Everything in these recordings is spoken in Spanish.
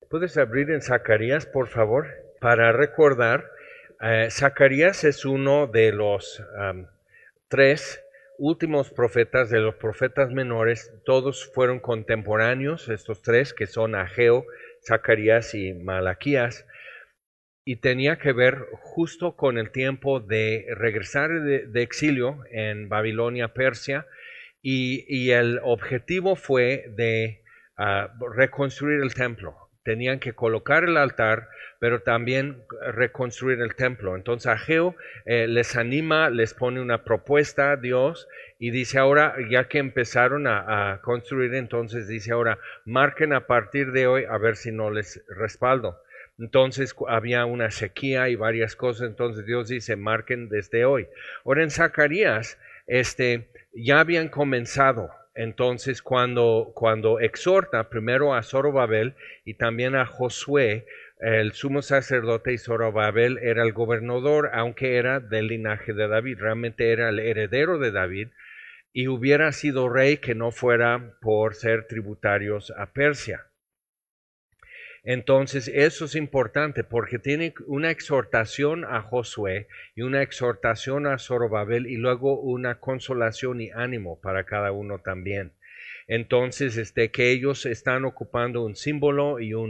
¿Puedes abrir en Zacarías, por favor? Para recordar, Zacarías es uno de los tres últimos profetas, de los profetas menores. Todos fueron contemporáneos, estos tres, que son Ageo, Zacarías y Malaquías. Y tenía que ver justo con el tiempo de regresar de exilio en Babilonia, Persia, y el objetivo fue de reconstruir el templo. Tenían que colocar el altar, pero también reconstruir el templo. Entonces Ageo les anima, les pone una propuesta a Dios y dice ahora, ya que empezaron a construir, entonces dice ahora, marquen a partir de hoy a ver si no les respaldo. Entonces había una sequía y varias cosas, entonces Dios dice, marquen desde hoy. Ahora en Zacarías, ya habían comenzado. Entonces cuando exhorta primero a Zorobabel y también a Josué, el sumo sacerdote, y Zorobabel era el gobernador, aunque era del linaje de David, realmente era el heredero de David, y hubiera sido rey que no fuera por ser tributarios a Persia. Entonces eso es importante porque tiene una exhortación a Josué y una exhortación a Zorobabel y luego una consolación y ánimo para cada uno también. Entonces, que ellos están ocupando un símbolo y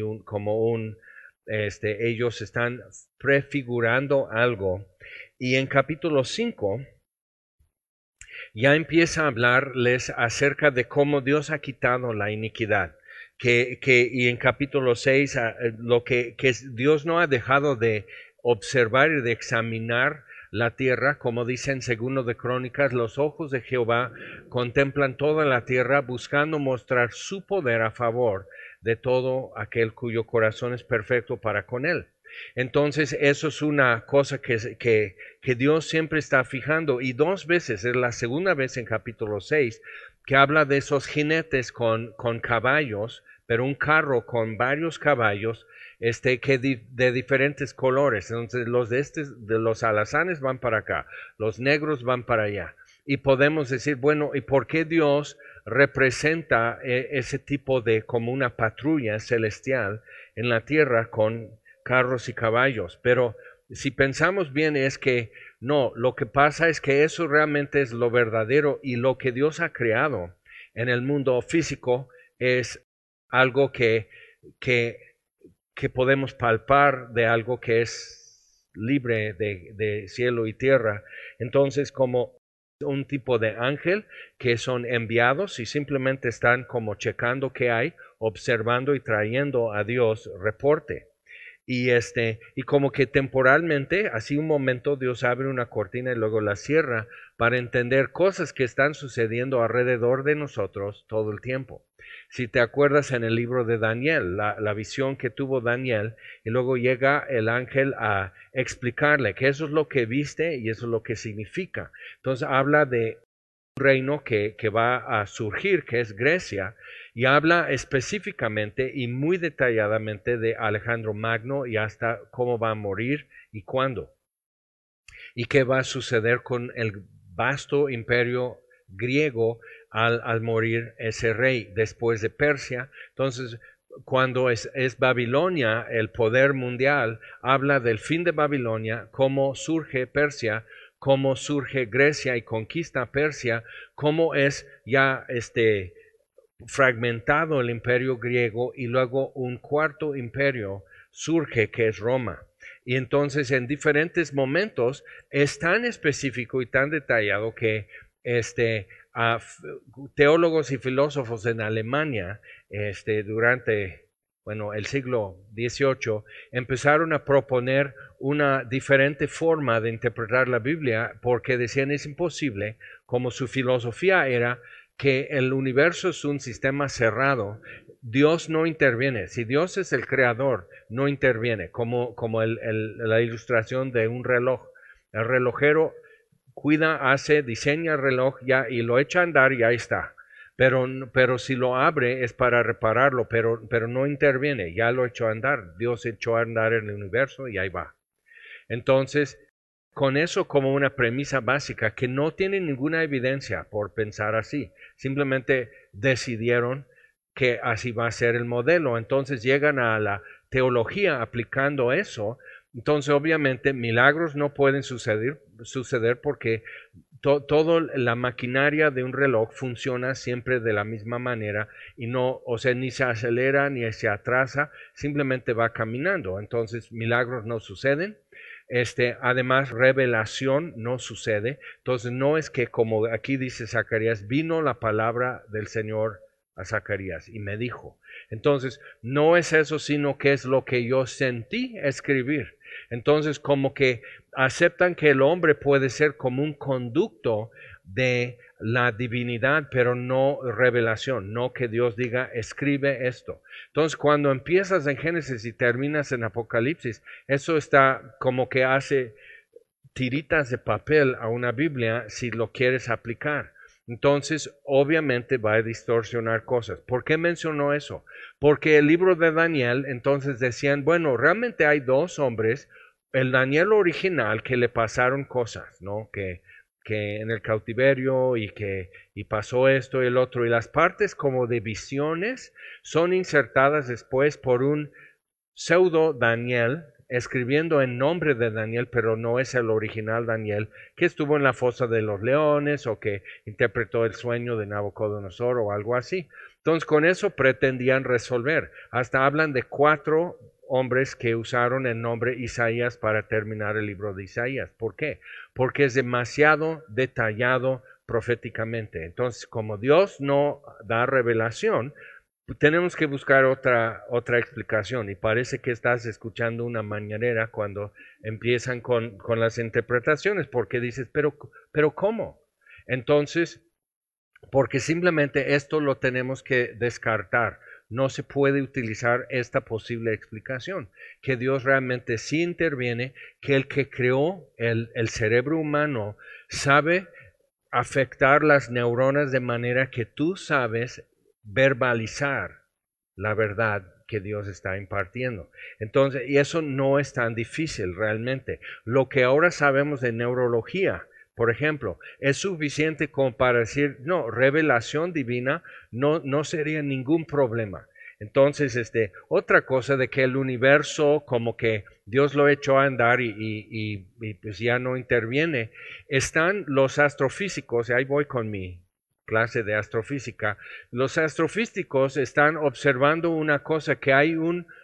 ellos están prefigurando algo. Y en capítulo 5 ya empieza a hablarles acerca de cómo Dios ha quitado la iniquidad. Y en capítulo 6, que Dios no ha dejado de observar y de examinar la tierra, como dice en segundo de Crónicas, los ojos de Jehová contemplan toda la tierra buscando mostrar su poder a favor de todo aquel cuyo corazón es perfecto para con él. Entonces eso es una cosa que Dios siempre está fijando, y dos veces, es la segunda vez en capítulo 6, que habla de esos jinetes con caballos, pero un carro con varios caballos, de diferentes colores. Entonces de los alazanes van para acá, los negros van para allá. Y podemos decir, bueno, ¿y por qué Dios representa ese tipo de como una patrulla celestial en la tierra con carros y caballos? Pero si pensamos bien es que no, lo que pasa es que eso realmente es lo verdadero, y lo que Dios ha creado en el mundo físico es algo que, que podemos palpar, de algo que es libre de cielo y tierra. Entonces, como un tipo de ángel que son enviados y simplemente están como checando qué hay, observando y trayendo a Dios reporte. Y como que temporalmente, así un momento Dios abre una cortina y luego la cierra para entender cosas que están sucediendo alrededor de nosotros todo el tiempo. Si te acuerdas en el libro de Daniel, la visión que tuvo Daniel, y luego llega el ángel a explicarle que eso es lo que viste y eso es lo que significa. Entonces habla de un reino que va a surgir, que es Grecia, y habla específicamente y muy detalladamente de Alejandro Magno y hasta cómo va a morir y cuándo. Y qué va a suceder con el vasto imperio griego al morir ese rey después de Persia. Entonces, cuando es Babilonia el poder mundial, habla del fin de Babilonia, cómo surge Persia, cómo surge Grecia y conquista Persia, cómo es ya fragmentado el imperio griego y luego un cuarto imperio surge, que es Roma. Y entonces en diferentes momentos es tan específico y tan detallado que teólogos y filósofos en Alemania durante el siglo XVIII empezaron a proponer una diferente forma de interpretar la Biblia, porque decían es imposible, como su filosofía era que el universo es un sistema cerrado, Dios no interviene. Si Dios es el creador, no interviene, como la ilustración de un reloj. El relojero diseña el reloj ya y lo echa a andar y ahí está. Pero si lo abre es para repararlo, pero no interviene, ya lo echó a andar. Dios echó a andar el universo y ahí va. Entonces, con eso como una premisa básica, que no tiene ninguna evidencia por pensar así, simplemente decidieron que así va a ser el modelo. Entonces llegan a la teología aplicando eso. Entonces obviamente milagros no pueden suceder porque toda la maquinaria de un reloj funciona siempre de la misma manera y no, o sea, ni se acelera ni se atrasa, simplemente va caminando. Entonces milagros no suceden. Además, revelación no sucede. Entonces, no es que como aquí dice Zacarías, vino la palabra del Señor a Zacarías y me dijo. Entonces, no es eso, sino que es lo que yo sentí escribir. Entonces, como que aceptan que el hombre puede ser como un conducto de la divinidad, pero no revelación, no que Dios diga, escribe esto. Entonces, cuando empiezas en Génesis y terminas en Apocalipsis, eso está como que hace tiritas de papel a una Biblia si lo quieres aplicar. Entonces, obviamente va a distorsionar cosas. ¿Por qué mencionó eso? Porque el libro de Daniel, entonces decían, bueno, realmente hay dos hombres, el Daniel original, que le pasaron cosas, ¿no? Que en el cautiverio y pasó esto y el otro, y las partes como de visiones son insertadas después por un pseudo Daniel, escribiendo en nombre de Daniel, pero no es el original Daniel, que estuvo en la fosa de los leones o que interpretó el sueño de Nabucodonosor o algo así. Entonces, con eso pretendían resolver. Hasta hablan de 4 hombres que usaron el nombre Isaías para terminar el libro de Isaías. ¿Por qué? Porque es demasiado detallado proféticamente. Entonces, como Dios no da revelación, tenemos que buscar otra explicación y parece que estás escuchando una mañanera cuando empiezan con las interpretaciones porque dices, pero ¿cómo? Entonces, porque simplemente esto lo tenemos que descartar. No se puede utilizar esta posible explicación, que Dios realmente sí interviene, que el que creó el cerebro humano sabe afectar las neuronas de manera que tú sabes verbalizar la verdad que Dios está impartiendo. Entonces, y eso no es tan difícil realmente. Lo que ahora sabemos de neurología, por ejemplo, es suficiente como para decir, no, revelación divina no sería ningún problema. Entonces, otra cosa de que el universo como que Dios lo echó a andar y pues ya no interviene, están los astrofísicos, y ahí voy con mi clase de astrofísica, los astrofísicos están observando una cosa que hay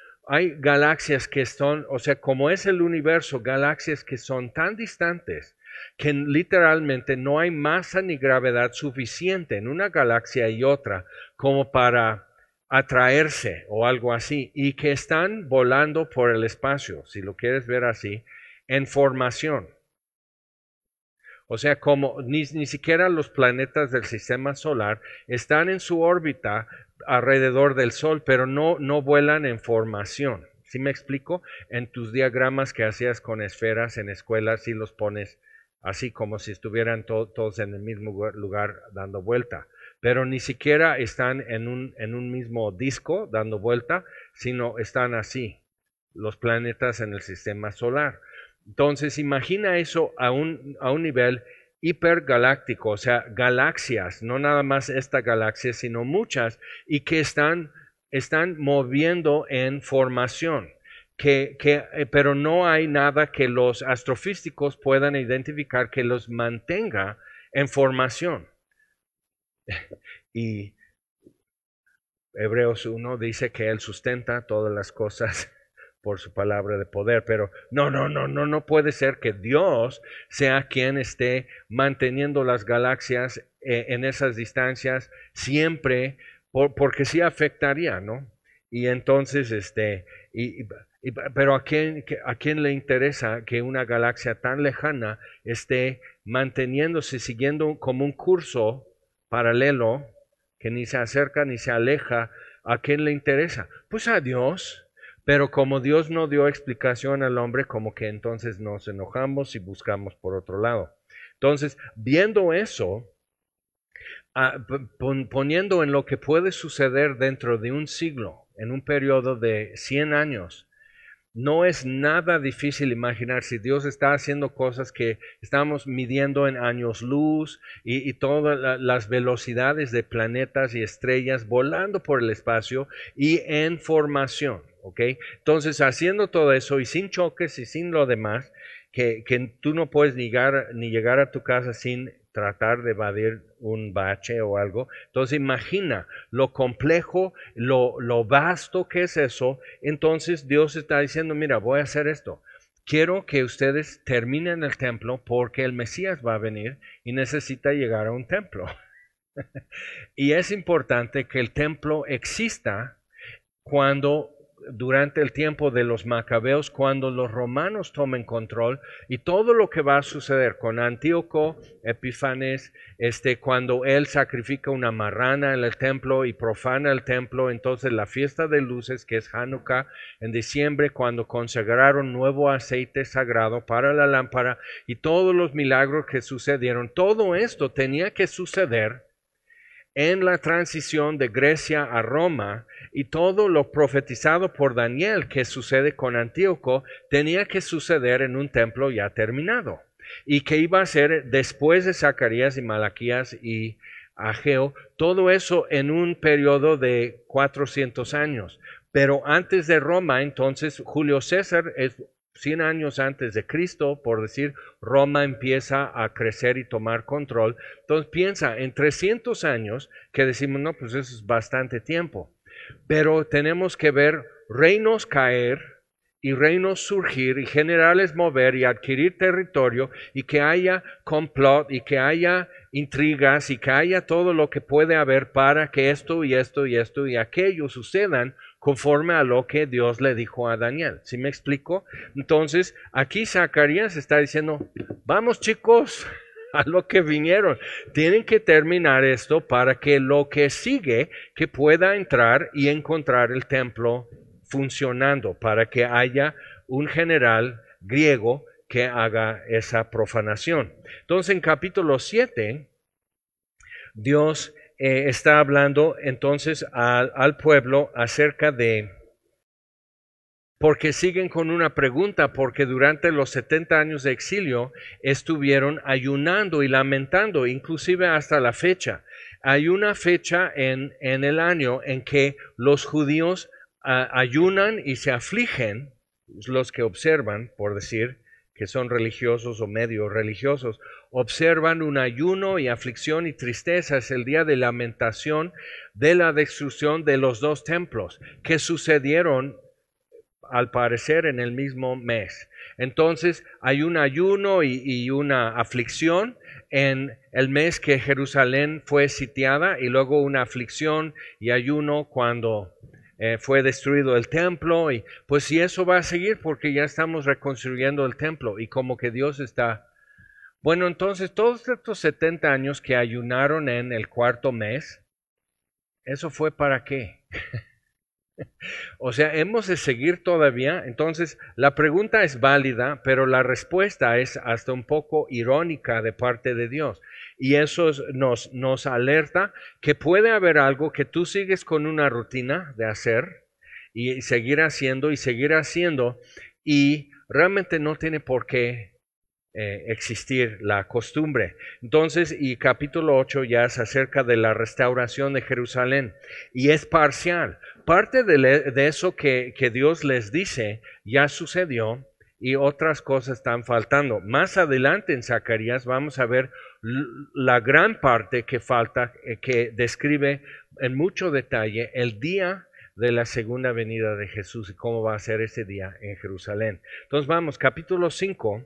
galaxias que son, o sea, como es el universo, galaxias que son tan distantes que literalmente no hay masa ni gravedad suficiente en una galaxia y otra como para atraerse o algo así, y que están volando por el espacio, si lo quieres ver así, en formación. O sea, como ni siquiera los planetas del sistema solar están en su órbita alrededor del Sol, pero no vuelan en formación. ¿Sí me explico? En tus diagramas que hacías con esferas en escuelas, sí los pones así como si estuvieran todos en el mismo lugar dando vuelta. Pero ni siquiera están en un mismo disco dando vuelta, sino están así, los planetas en el sistema solar. Entonces, imagina eso a un nivel hipergaláctico, o sea, galaxias, no nada más esta galaxia, sino muchas, y que están moviendo en formación. Pero no hay nada que los astrofísicos puedan identificar que los mantenga en formación. Y Hebreos 1 dice que Él sustenta todas las cosas por su palabra de poder, pero no puede ser que Dios sea quien esté manteniendo las galaxias en esas distancias siempre, porque sí afectaría, ¿no? Y entonces, pero ¿a quién le interesa que una galaxia tan lejana esté manteniéndose, siguiendo como un curso paralelo, que ni se acerca ni se aleja? ¿A quién le interesa? Pues a Dios. Pero como Dios no dio explicación al hombre, como que entonces nos enojamos y buscamos por otro lado. Entonces, viendo eso, poniendo en lo que puede suceder dentro de un siglo, en un periodo de 100 años, No es nada difícil imaginar si Dios está haciendo cosas que estamos midiendo en años luz y todas las velocidades de planetas y estrellas volando por el espacio y en formación, ¿ok? Entonces, haciendo todo eso y sin choques y sin lo demás, que tú no puedes ni llegar a tu casa sin tratar de evadir un bache o algo. Entonces imagina lo complejo, lo vasto que es eso. Entonces Dios está diciendo, mira, voy a hacer esto. Quiero que ustedes terminen el templo porque el Mesías va a venir y necesita llegar a un templo. Y es importante que el templo exista cuando durante el tiempo de los macabeos, cuando los romanos tomen control, y todo lo que va a suceder con Antíoco Epífanes, cuando él sacrifica una marrana en el templo y profana el templo, entonces la fiesta de luces, que es Hanukkah, en diciembre, cuando consagraron nuevo aceite sagrado para la lámpara, y todos los milagros que sucedieron, todo esto tenía que suceder en la transición de Grecia a Roma, y todo lo profetizado por Daniel que sucede con Antíoco tenía que suceder en un templo ya terminado, y que iba a ser después de Zacarías y Malaquías y Ageo, todo eso en un periodo de 400 años. Pero antes de Roma, entonces Julio César es 100 años antes de Cristo, por decir, Roma empieza a crecer y tomar control. Entonces piensa, en 300 años, que decimos, no, pues eso es bastante tiempo, pero tenemos que ver reinos caer y reinos surgir y generales mover y adquirir territorio, y que haya complot y que haya intrigas y que haya todo lo que puede haber para que esto y esto y esto y aquello sucedan conforme a lo que Dios le dijo a Daniel. ¿Sí me explico? Entonces, aquí Zacarías está diciendo, vamos chicos, a lo que vinieron. Tienen que terminar esto para que lo que sigue, que pueda entrar y encontrar el templo funcionando, para que haya un general griego que haga esa profanación. Entonces, en capítulo 7, Dios está hablando entonces al pueblo acerca de, porque siguen con una pregunta, porque durante los 70 años de exilio estuvieron ayunando y lamentando, inclusive hasta la fecha. Hay una fecha en el año en que los judíos ayunan y se afligen, los que observan, por decir, que son religiosos o medio religiosos, observan un ayuno y aflicción y tristeza. Es el día de lamentación de la destrucción de los dos templos que sucedieron al parecer en el mismo mes. Entonces hay un ayuno y una aflicción en el mes que Jerusalén fue sitiada, y luego una aflicción y ayuno cuando fue destruido el templo. Y pues si eso va a seguir, porque ya estamos reconstruyendo el templo, y como que Dios está, bueno, entonces todos estos 70 años que ayunaron en el cuarto mes, ¿eso fue para qué? O sea, hemos de seguir todavía. Entonces, la pregunta es válida, pero la respuesta es hasta un poco irónica de parte de Dios. Y eso nos alerta que puede haber algo que tú sigues con una rutina de hacer y seguir haciendo y seguir haciendo, y realmente no tiene por qué existir la costumbre. Entonces, y capítulo 8 ya es acerca de la restauración de Jerusalén, y es parcial. Parte de eso que Dios les dice ya sucedió, y otras cosas están faltando. Más adelante en Zacarías vamos a ver la gran parte que falta, que describe en mucho detalle el día de la segunda venida de Jesús y cómo va a ser ese día en Jerusalén. Entonces vamos, capítulo 5.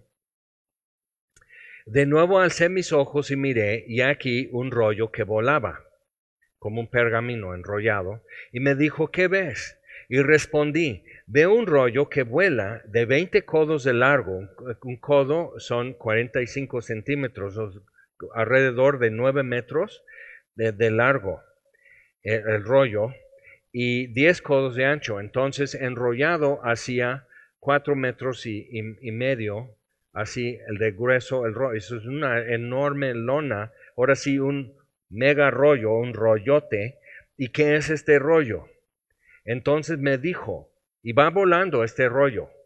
De nuevo alcé mis ojos y miré, y aquí un rollo que volaba, como un pergamino enrollado, y me dijo, ¿qué ves? Y respondí, veo un rollo que vuela de 20 codos de largo. Un codo son 45 centímetros, alrededor de 9 metros de largo, el rollo, y 10 codos de ancho. Entonces, enrollado hacia 4 metros y medio, así el de grueso, el rollo. Eso es una enorme lona. Ahora sí, un mega rollo, un rollote. ¿Y qué es este rollo? Entonces me dijo, y va volando este rollo,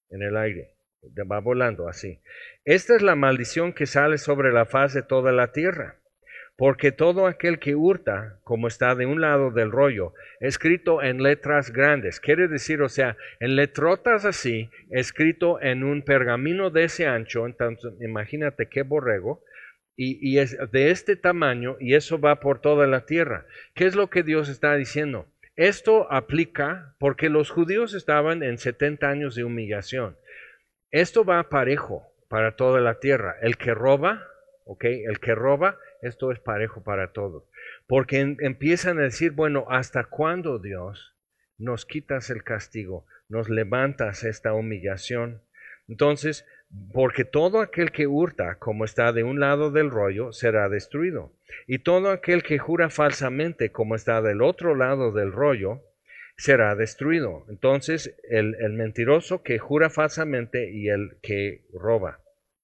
en el aire, va volando así. Esta es la maldición que sale sobre la faz de toda la tierra. Porque todo aquel que hurta, como está de un lado del rollo, escrito en letras grandes, quiere decir, o sea, en letrotas así, escrito en un pergamino de ese ancho, entonces imagínate qué borrego, y es de este tamaño, y eso va por toda la tierra. ¿Qué es lo que Dios está diciendo? Esto aplica porque los judíos estaban en 70 años de humillación. Esto va parejo para toda la tierra. El que roba, ¿ok? El que roba, esto es parejo para todos. Porque empiezan a decir, bueno, ¿hasta cuándo, Dios, nos quitas el castigo? ¿Nos levantas esta humillación? Entonces, porque todo aquel que hurta, como está de un lado del rollo, será destruido. Y todo aquel que jura falsamente, como está del otro lado del rollo, será destruido. Entonces, el mentiroso que jura falsamente y el que roba.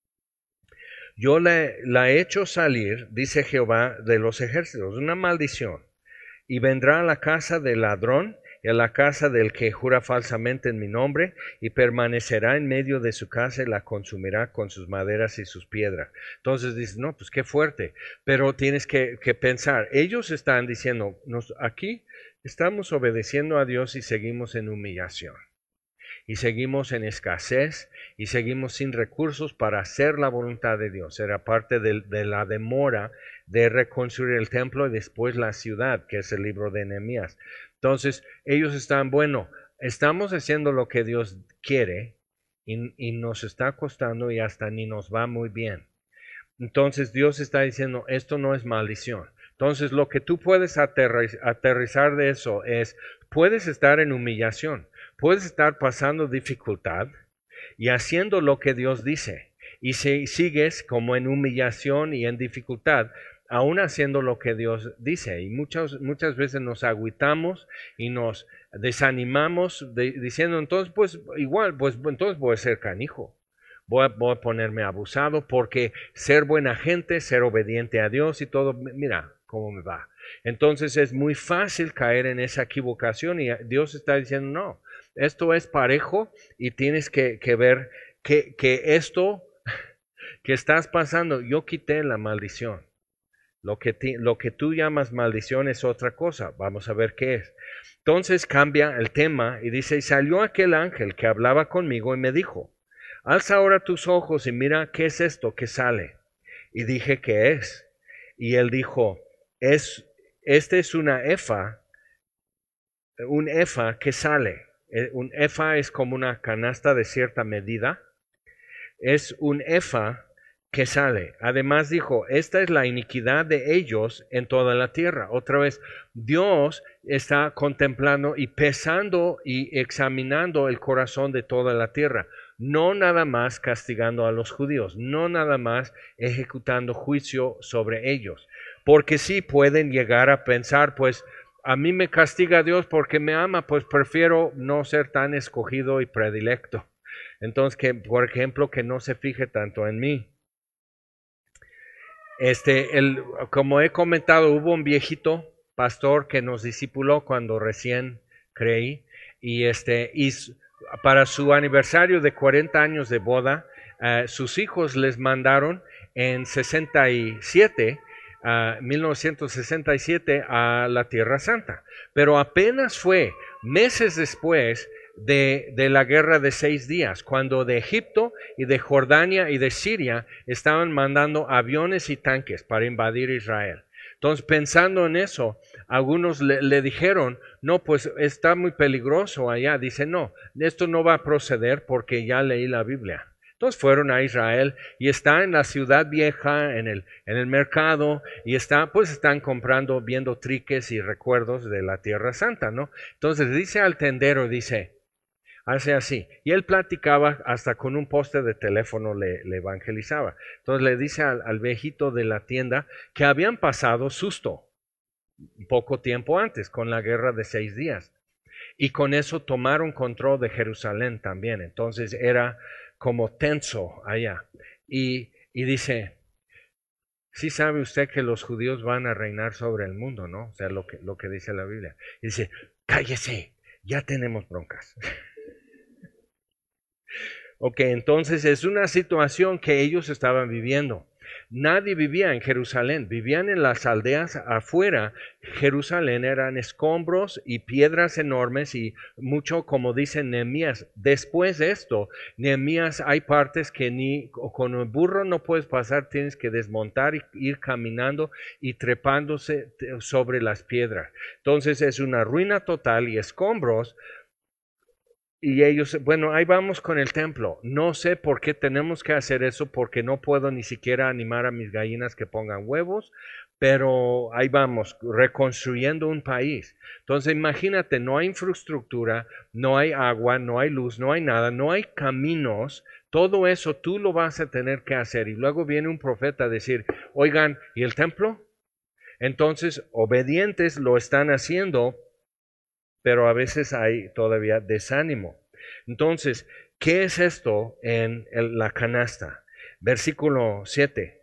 Yo la he hecho salir, dice Jehová de los ejércitos, una maldición, y vendrá a la casa del ladrón y a la casa del que jura falsamente en mi nombre, y permanecerá en medio de su casa y la consumirá con sus maderas y sus piedras. Entonces dices, no, pues qué fuerte, pero tienes que pensar, ellos están diciendo, aquí estamos obedeciendo a Dios y seguimos en humillación. Y seguimos en escasez y seguimos sin recursos para hacer la voluntad de Dios. Era parte de la demora de reconstruir el templo y después la ciudad, que es el libro de Nehemías. Entonces, ellos están, bueno, estamos haciendo lo que Dios quiere y nos está costando y hasta ni nos va muy bien. Entonces, Dios está diciendo, esto no es maldición. Entonces, lo que tú puedes aterrizar de eso es, puedes estar en humillación, puedes estar pasando dificultad y haciendo lo que Dios dice. Y si sigues como en humillación y en dificultad, aún haciendo lo que Dios dice. Y muchas veces nos agüitamos y nos desanimamos diciendo, entonces, pues igual, pues entonces voy a ser canijo. Voy a ponerme abusado porque ser buena gente, ser obediente a Dios y todo, mira cómo me va. Entonces es muy fácil caer en esa equivocación y Dios está diciendo, no, esto es parejo y tienes que ver que esto que estás pasando, yo quité la maldición. Lo que tú llamas maldición es otra cosa. Vamos a ver qué es. Entonces cambia el tema y dice, y salió aquel ángel que hablaba conmigo y me dijo, alza ahora tus ojos y mira qué es esto que sale. Y dije, ¿qué es? Y él dijo, este es un efa que sale. Un efa es como una canasta de cierta medida. Es un efa que sale. Además dijo, esta es la iniquidad de ellos en toda la tierra. Otra vez, Dios está contemplando y pesando y examinando el corazón de toda la tierra. No nada más castigando a los judíos, no nada más ejecutando juicio sobre ellos. Porque sí pueden llegar a pensar, pues, a mí me castiga Dios porque me ama, pues prefiero no ser tan escogido y predilecto. Entonces, que, por ejemplo, que no se fije tanto en mí. Como he comentado, hubo un viejito pastor que nos discipuló cuando recién creí y para su aniversario de 40 años de boda, sus hijos les mandaron en 1967 a la Tierra Santa, pero apenas fue meses después de la guerra de 6 días, cuando de Egipto y de Jordania y de Siria estaban mandando aviones y tanques para invadir Israel. Entonces, pensando en eso, algunos le dijeron, no, pues está muy peligroso allá. Dice, no, esto no va a proceder porque ya leí la Biblia. Entonces fueron a Israel y está en la ciudad vieja, en el mercado, y están comprando, viendo triques y recuerdos de la Tierra Santa, ¿no? Entonces dice al tendero, hace así. Y él platicaba hasta con un poste de teléfono le evangelizaba. Entonces le dice al viejito de la tienda que habían pasado susto poco tiempo antes con la guerra de 6 días. Y con eso tomaron control de Jerusalén también. Entonces era como tenso allá. Y dice, sí sabe usted que los judíos van a reinar sobre el mundo, ¿no? O sea, lo que dice la Biblia. Y dice, cállese, ya tenemos broncas. Ok, entonces es una situación que ellos estaban viviendo. Nadie vivía en Jerusalén, vivían en las aldeas afuera. Jerusalén eran escombros y piedras enormes y mucho, como dice Nehemías. Después de esto, Nehemías, hay partes que ni con el burro no puedes pasar, tienes que desmontar y ir caminando y trepándose sobre las piedras. Entonces es una ruina total y escombros. Y ellos, bueno, ahí vamos con el templo. No sé por qué tenemos que hacer eso, porque no puedo ni siquiera animar a mis gallinas que pongan huevos, pero ahí vamos, reconstruyendo un país. Entonces, imagínate, no hay infraestructura, no hay agua, no hay luz, no hay nada, no hay caminos. Todo eso tú lo vas a tener que hacer. Y luego viene un profeta a decir, oigan, ¿y el templo? Entonces, obedientes lo están haciendo, pero a veces hay todavía desánimo. Entonces, ¿qué es esto en la canasta? Versículo 7.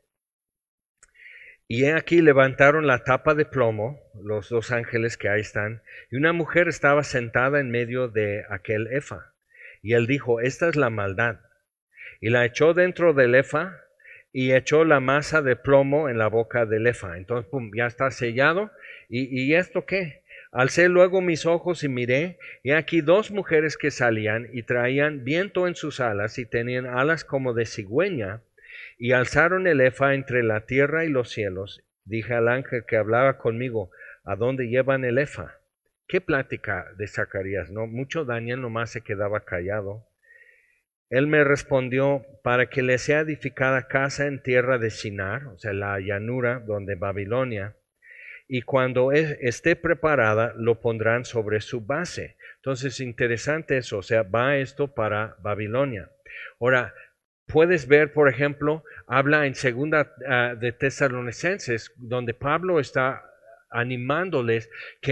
Y he aquí levantaron la tapa de plomo, los dos ángeles que ahí están, y una mujer estaba sentada en medio de aquel efa. Y él dijo, esta es la maldad. Y la echó dentro del efa y echó la masa de plomo en la boca del efa. Entonces, pum, ya está sellado. ¿Y esto qué? Alcé luego mis ojos y miré, y aquí dos mujeres que salían y traían viento en sus alas y tenían alas como de cigüeña, y alzaron el efa entre la tierra y los cielos. Dije al ángel que hablaba conmigo, ¿a dónde llevan el efa? Qué plática de Zacarías, ¿no? Mucho Daniel nomás se quedaba callado. Él me respondió, para que le sea edificada casa en tierra de Shinar, o sea, la llanura donde Babilonia, y cuando esté preparada lo pondrán sobre su base. Entonces, interesante eso, o sea, va esto para Babilonia. Ahora, puedes ver, por ejemplo, habla en segunda de Tesalonicenses, donde Pablo está animándoles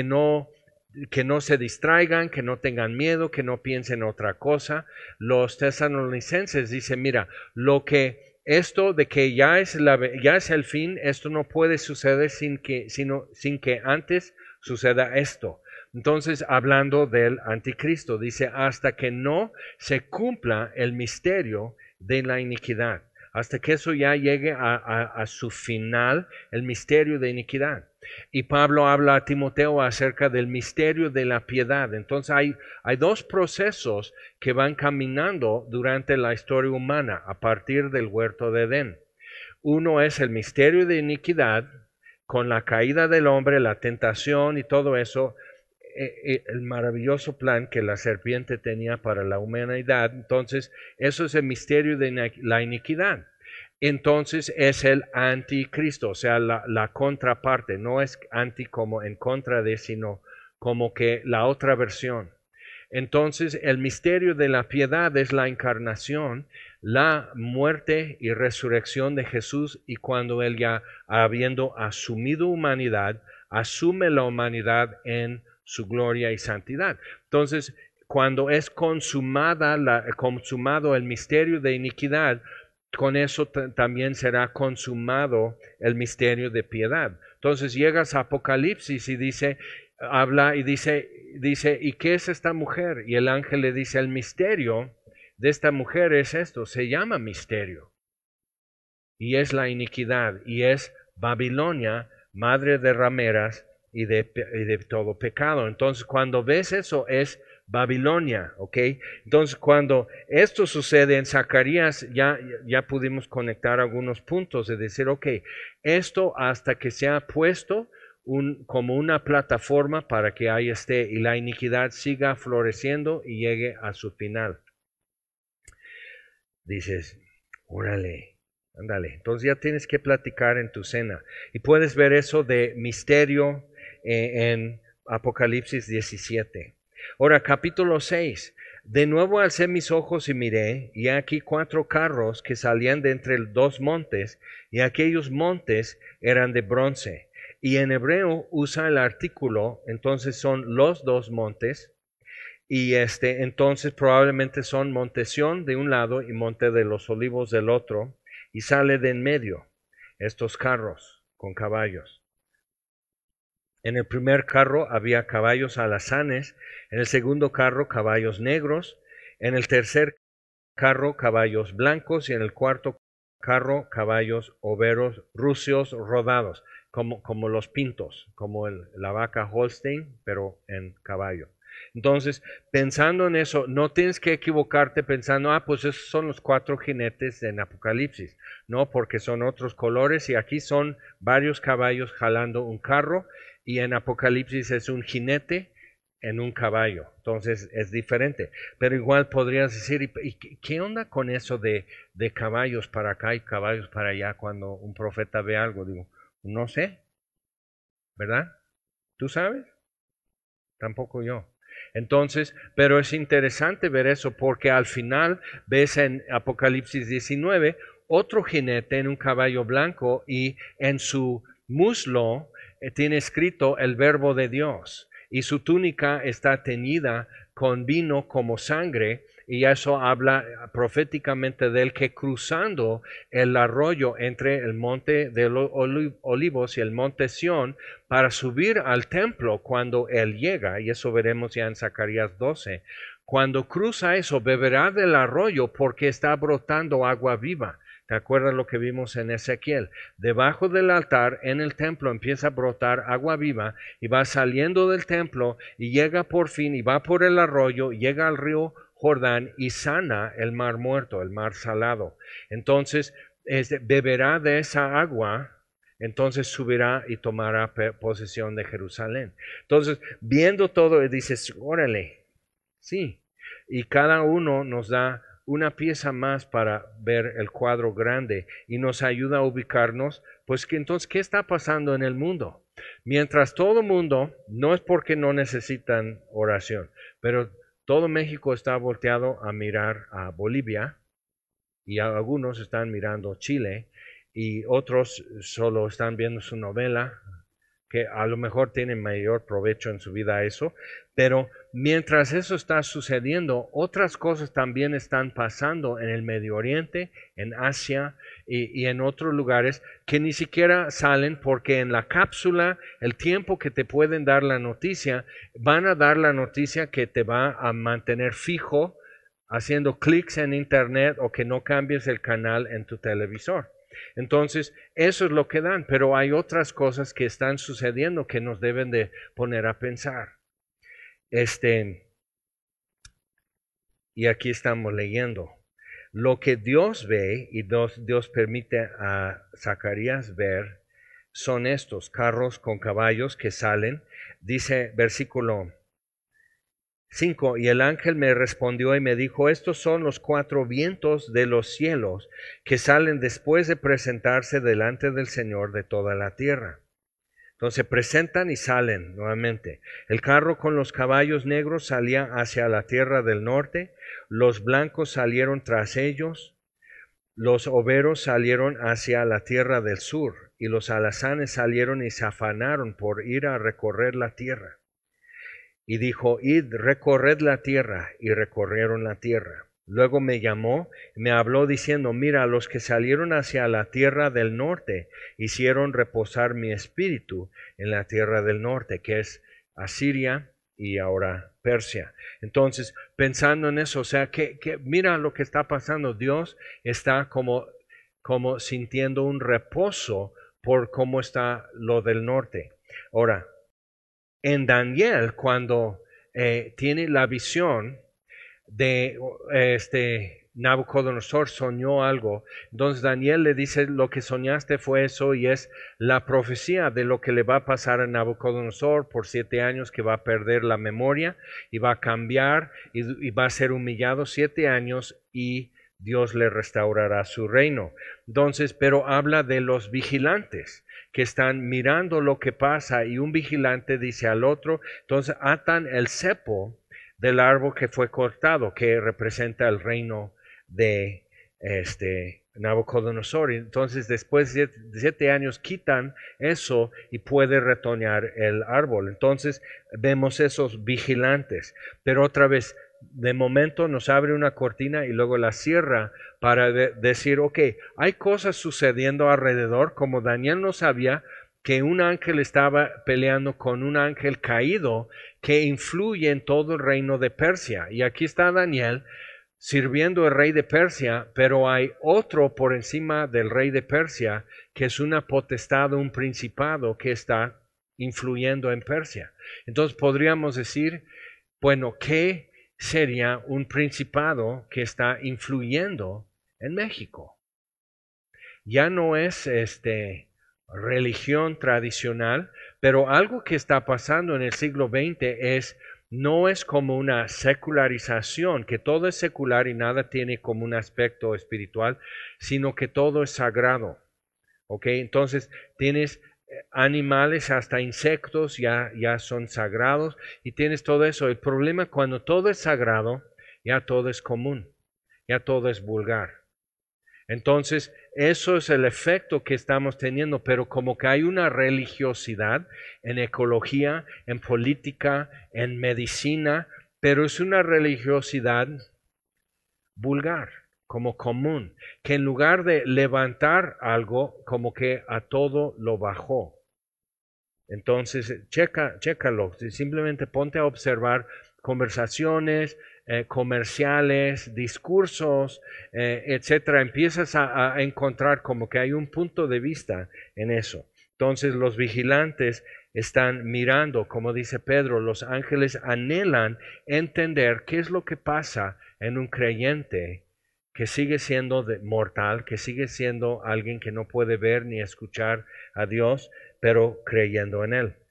que no se distraigan, que no tengan miedo, que no piensen otra cosa. Los tesalonicenses dicen, mira, lo que esto de que ya es el fin, esto no puede suceder sin que antes suceda esto. Entonces, hablando del anticristo, dice, hasta que no se cumpla el misterio de la iniquidad, hasta que eso ya llegue a su final, el misterio de iniquidad. Y Pablo habla a Timoteo acerca del misterio de la piedad. Entonces hay dos procesos que van caminando durante la historia humana a partir del huerto de Edén. Uno es el misterio de iniquidad, con la caída del hombre, la tentación y todo eso, el maravilloso plan que la serpiente tenía para la humanidad. Entonces, eso es el misterio de la iniquidad. Entonces es el anticristo, o sea, la contraparte, no es anti como en contra de, sino como que la otra versión. Entonces el misterio de la piedad es la encarnación, la muerte y resurrección de Jesús, y cuando Él ya, habiendo asumido humanidad, asume la humanidad en su gloria y santidad. Entonces, cuando es consumado el misterio de iniquidad, con eso también será consumado el misterio de piedad. Entonces llegas a Apocalipsis y habla y dice, ¿y qué es esta mujer? Y el ángel le dice, el misterio de esta mujer es esto, se llama misterio. Y es la iniquidad, y es Babilonia, madre de rameras y de todo pecado. Entonces cuando ves eso es Babilonia, ¿ok? Entonces cuando esto sucede en Zacarías ya pudimos conectar algunos puntos de decir, ok, esto hasta que se ha puesto como una plataforma para que ahí esté y la iniquidad siga floreciendo y llegue a su final. Dices, órale, ándale, entonces ya tienes que platicar en tu cena y puedes ver eso de misterio en Apocalipsis 17. Ahora, capítulo 6. De nuevo alcé mis ojos y miré, y aquí 4 carros que salían de entre 2 montes, y aquellos montes eran de bronce. Y en hebreo usa el artículo, entonces son los 2 montes, y entonces probablemente son Monte Sión de un lado y Monte de los Olivos del otro, y sale de en medio estos carros con caballos. En el primer carro había caballos alazanes, en el segundo carro caballos negros, en el tercer carro caballos blancos, y en el cuarto carro caballos overos rucios rodados, como los pintos, como la vaca Holstein, pero en caballo. Entonces, pensando en eso, no tienes que equivocarte pensando, pues esos son los 4 jinetes en Apocalipsis. No, porque son otros colores y aquí son varios caballos jalando un carro, y en Apocalipsis es un jinete en un caballo. Entonces es diferente. Pero igual podrías decir, ¿y qué onda con eso de caballos para acá y caballos para allá cuando un profeta ve algo? Digo, no sé, ¿verdad? ¿Tú sabes? Tampoco yo. Entonces, pero es interesante ver eso porque al final ves en Apocalipsis 19 otro jinete en un caballo blanco, y en su muslo tiene escrito el verbo de Dios, y su túnica está teñida con vino como sangre, y eso habla proféticamente de él que cruzando el arroyo entre el monte de los olivos y el monte Sión para subir al templo cuando él llega, y eso veremos ya en Zacarías 12. Cuando cruza eso, beberá del arroyo porque está brotando agua viva. ¿Te acuerdas lo que vimos en Ezequiel? Debajo del altar en el templo empieza a brotar agua viva, y va saliendo del templo y llega por fin y va por el arroyo, llega al río Jordán y sana el mar muerto, el mar salado. Entonces beberá de esa agua, entonces subirá y tomará posesión de Jerusalén. Entonces, viendo todo, dices, órale, sí. Y cada uno nos da una pieza más para ver el cuadro grande y nos ayuda a ubicarnos, pues que entonces, ¿qué está pasando en el mundo? Mientras todo el mundo, no es porque no necesitan oración, pero todo México está volteado a mirar a Bolivia, y algunos están mirando Chile, y otros solo están viendo su novela, que a lo mejor tienen mayor provecho en su vida a eso, pero mientras eso está sucediendo, otras cosas también están pasando en el Medio Oriente, en Asia y en otros lugares que ni siquiera salen, porque en la cápsula, el tiempo que te pueden dar la noticia, van a dar la noticia que te va a mantener fijo haciendo clics en internet, o que no cambies el canal en tu televisor. Entonces, eso es lo que dan, pero hay otras cosas que están sucediendo que nos deben de poner a pensar. Y aquí estamos leyendo. Lo que Dios ve y Dios permite a Zacarías ver son estos carros con caballos que salen. Dice versículo 5, y el ángel me respondió y me dijo, estos son los 4 vientos de los cielos que salen después de presentarse delante del Señor de toda la tierra. Entonces se presentan y salen nuevamente. El carro con los caballos negros salía hacia la tierra del norte, los blancos salieron tras ellos, los overos salieron hacia la tierra del sur, y los alazanes salieron y se afanaron por ir a recorrer la tierra. Y dijo, id, recorred la tierra, y recorrieron la tierra. Luego me llamó, me habló diciendo, mira, los que salieron hacia la tierra del norte hicieron reposar mi espíritu en la tierra del norte, que es Asiria y ahora Persia. Entonces, pensando en eso, o sea, que mira lo que está pasando. Dios está como sintiendo un reposo por cómo está lo del norte. Ahora, en Daniel, cuando tiene la visión de Nabucodonosor, soñó algo. Entonces Daniel le dice, lo que soñaste fue eso, y es la profecía de lo que le va a pasar a Nabucodonosor por 7 años, que va a perder la memoria y va a cambiar y va a ser humillado 7 años, y Dios le restaurará su reino. Entonces, pero habla de los vigilantes que están mirando lo que pasa, y un vigilante dice al otro, entonces atan el cepo del árbol que fue cortado, que representa el reino de Nabucodonosor. Entonces, después de 7 años quitan eso y puede retoñar el árbol. Entonces, vemos esos vigilantes, pero otra vez, de momento nos abre una cortina y luego la cierra para decir, ok, hay cosas sucediendo alrededor, como Daniel no sabía que un ángel estaba peleando con un ángel caído que influye en todo el reino de Persia. Y aquí está Daniel sirviendo al rey de Persia, pero hay otro por encima del rey de Persia, que es una potestad, un principado que está influyendo en Persia. Entonces podríamos decir, bueno, ¿qué sería un principado que está influyendo en México? Ya no es religión tradicional, pero algo que está pasando en el siglo XX no es como una secularización, que todo es secular y nada tiene como un aspecto espiritual, sino que todo es sagrado. ¿Ok? Entonces tienes animales, hasta insectos ya son sagrados y tienes todo eso. El problema cuando todo es sagrado, ya todo es común, ya todo es vulgar. Entonces, eso es el efecto que estamos teniendo, pero como que hay una religiosidad en ecología, en política, en medicina, pero es una religiosidad vulgar, como común, que en lugar de levantar algo, como que a todo lo bajó. Entonces, chécalo, simplemente ponte a observar conversaciones, comerciales, discursos, etcétera. Empiezas a encontrar como que hay un punto de vista en eso. Entonces, los vigilantes están mirando, como dice Pedro, los ángeles anhelan entender qué es lo que pasa en un creyente que sigue siendo mortal, que sigue siendo alguien que no puede ver ni escuchar a Dios, pero creyendo en Él.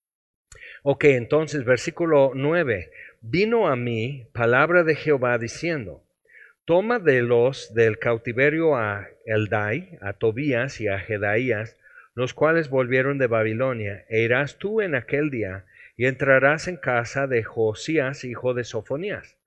Ok, entonces versículo 9. Vino a mí palabra de Jehová diciendo, toma de los del cautiverio a Eldai, a Tobías y a Jedaías, los cuales volvieron de Babilonia, e irás tú en aquel día, y entrarás en casa de Josías, hijo de Sofonías.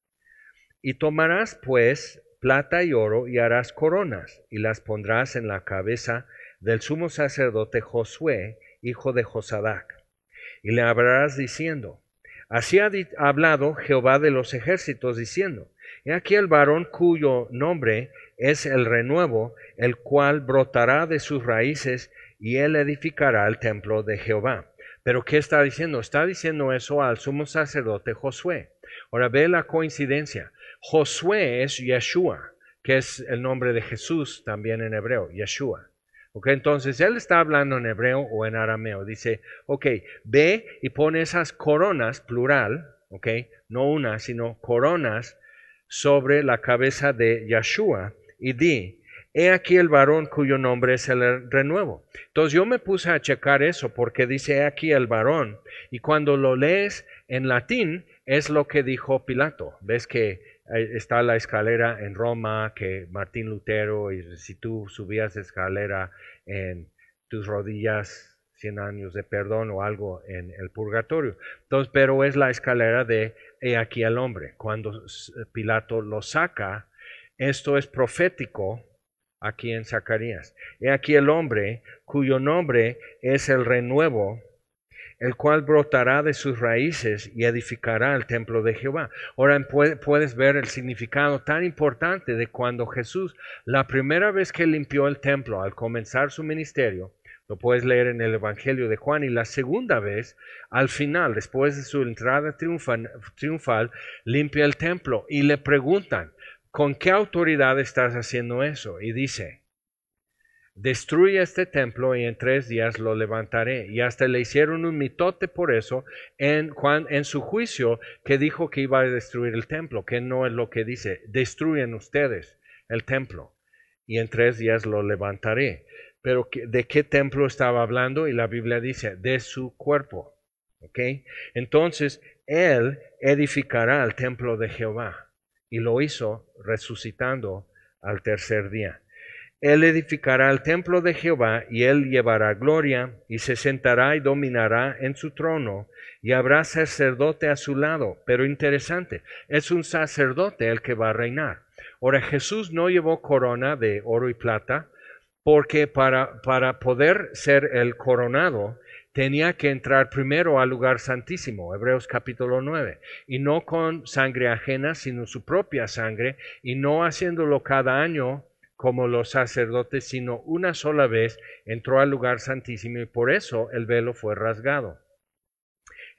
Y tomarás pues plata y oro, y harás coronas, y las pondrás en la cabeza del sumo sacerdote Josué, hijo de Josadac. Y le hablarás diciendo, así ha hablado Jehová de los ejércitos, diciendo, he aquí el varón cuyo nombre es el renuevo, el cual brotará de sus raíces, y él edificará el templo de Jehová. Pero ¿qué está diciendo? Está diciendo eso al sumo sacerdote Josué. Ahora ve la coincidencia. Josué es Yeshua, que es el nombre de Jesús también en hebreo, Yeshua. Okay, entonces él está hablando en hebreo o en arameo. Dice, ok, ve y pone esas coronas, plural, ok, no una, sino coronas sobre la cabeza de Yeshua y di, he aquí el varón cuyo nombre es el renuevo. Entonces yo me puse a checar eso porque dice, he aquí el varón. Y cuando lo lees en latín es lo que dijo Pilato. Ves que está la escalera en Roma, que Martín Lutero, y si tú subías escalera en tus rodillas, 100 años de perdón o algo en el purgatorio. Entonces, pero es la escalera de he aquí al hombre. Cuando Pilato lo saca, esto es profético aquí en Zacarías. He aquí el hombre cuyo nombre es el renuevo, el cual brotará de sus raíces y edificará el templo de Jehová. Ahora puedes ver el significado tan importante de cuando Jesús, la primera vez que limpió el templo al comenzar su ministerio, lo puedes leer en el Evangelio de Juan, y la segunda vez, al final, después de su entrada triunfal, limpia el templo y le preguntan, ¿con qué autoridad estás haciendo eso? Y dice, destruye este templo y en 3 días lo levantaré. Y hasta le hicieron un mitote por eso en su juicio, que dijo que iba a destruir el templo, que no es lo que dice, destruyen ustedes el templo y en 3 días lo levantaré. Pero ¿de qué templo estaba hablando? Y la Biblia dice, de su cuerpo. ¿Ok? Entonces, él edificará el templo de Jehová. Y lo hizo resucitando al 3er día. Él edificará el templo de Jehová, y él llevará gloria, y se sentará y dominará en su trono, y habrá sacerdote a su lado. Pero interesante, es un sacerdote el que va a reinar. Ahora, Jesús no llevó corona de oro y plata, porque para poder ser el coronado, tenía que entrar primero al lugar santísimo, Hebreos capítulo 9, y no con sangre ajena, sino su propia sangre, y no haciéndolo cada año como los sacerdotes, sino una sola vez entró al lugar santísimo, y por eso el velo fue rasgado.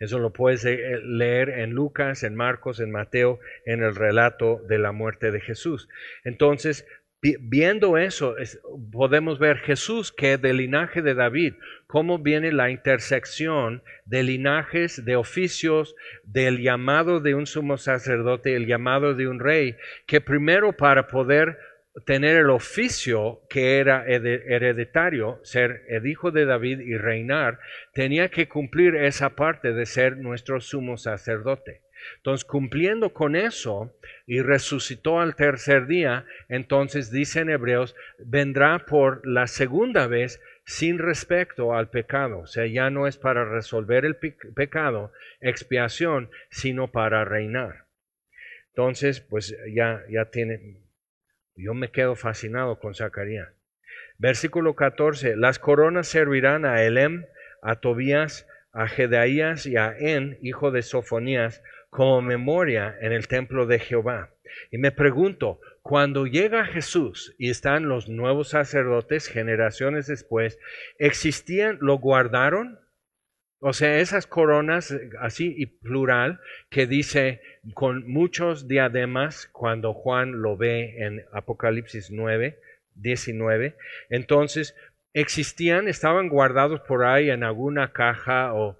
Eso lo puedes leer en Lucas, en Marcos, en Mateo, en el relato de la muerte de Jesús. Entonces, viendo eso, podemos ver Jesús que del linaje de David, cómo viene la intersección de linajes, de oficios, del llamado de un sumo sacerdote, el llamado de un rey, que primero para poder tener el oficio que era hereditario, ser el hijo de David y reinar, tenía que cumplir esa parte de ser nuestro sumo sacerdote. Entonces, cumpliendo con eso, y resucitó al tercer día, entonces dice en Hebreos, vendrá por la segunda vez sin respecto al pecado. O sea, ya no es para resolver el pecado, expiación, sino para reinar. Entonces, pues ya tiene, yo me quedo fascinado con Zacarías. Versículo 14, las coronas servirán a Elem, a Tobías, a Jedaías y a En, hijo de Sofonías, como memoria en el templo de Jehová. Y me pregunto, cuando llega Jesús y están los nuevos sacerdotes generaciones después, ¿existían, lo guardaron? O sea, esas coronas así y plural que dice con muchos diademas cuando Juan lo ve en Apocalipsis 9, 19, entonces existían, estaban guardados por ahí en alguna caja o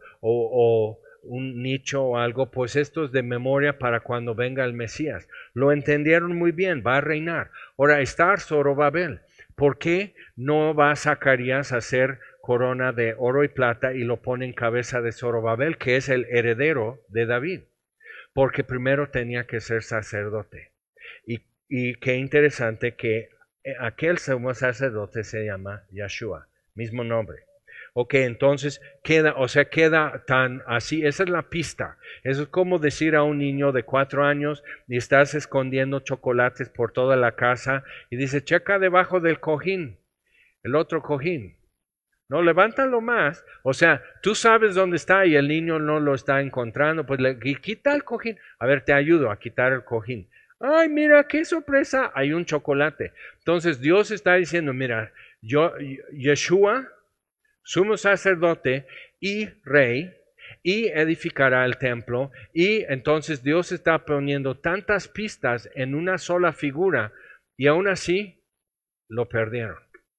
un nicho o algo, pues esto es de memoria para cuando venga el Mesías. Lo entendieron muy bien, va a reinar. Ahora está Zorobabel. ¿Por qué no va Zacarías a hacer corona de oro y plata y lo pone en cabeza de Zorobabel, que es el heredero de David? Porque primero tenía que ser sacerdote. Y qué interesante que aquel sumo sacerdote se llama Yeshua, mismo nombre. Ok, entonces queda tan así, esa es la pista. Eso es como decir a un niño de 4 años y estás escondiendo chocolates por toda la casa y dice, checa debajo del cojín, el otro cojín. No, levántalo más. O sea, tú sabes dónde está y el niño no lo está encontrando, pues quita el cojín. A ver, te ayudo a quitar el cojín. Ay, mira, qué sorpresa, hay un chocolate. Entonces Dios está diciendo, mira, Yeshua, sumo sacerdote y rey, y edificará el templo, y entonces Dios está poniendo tantas pistas en una sola figura, y aún así lo perdieron.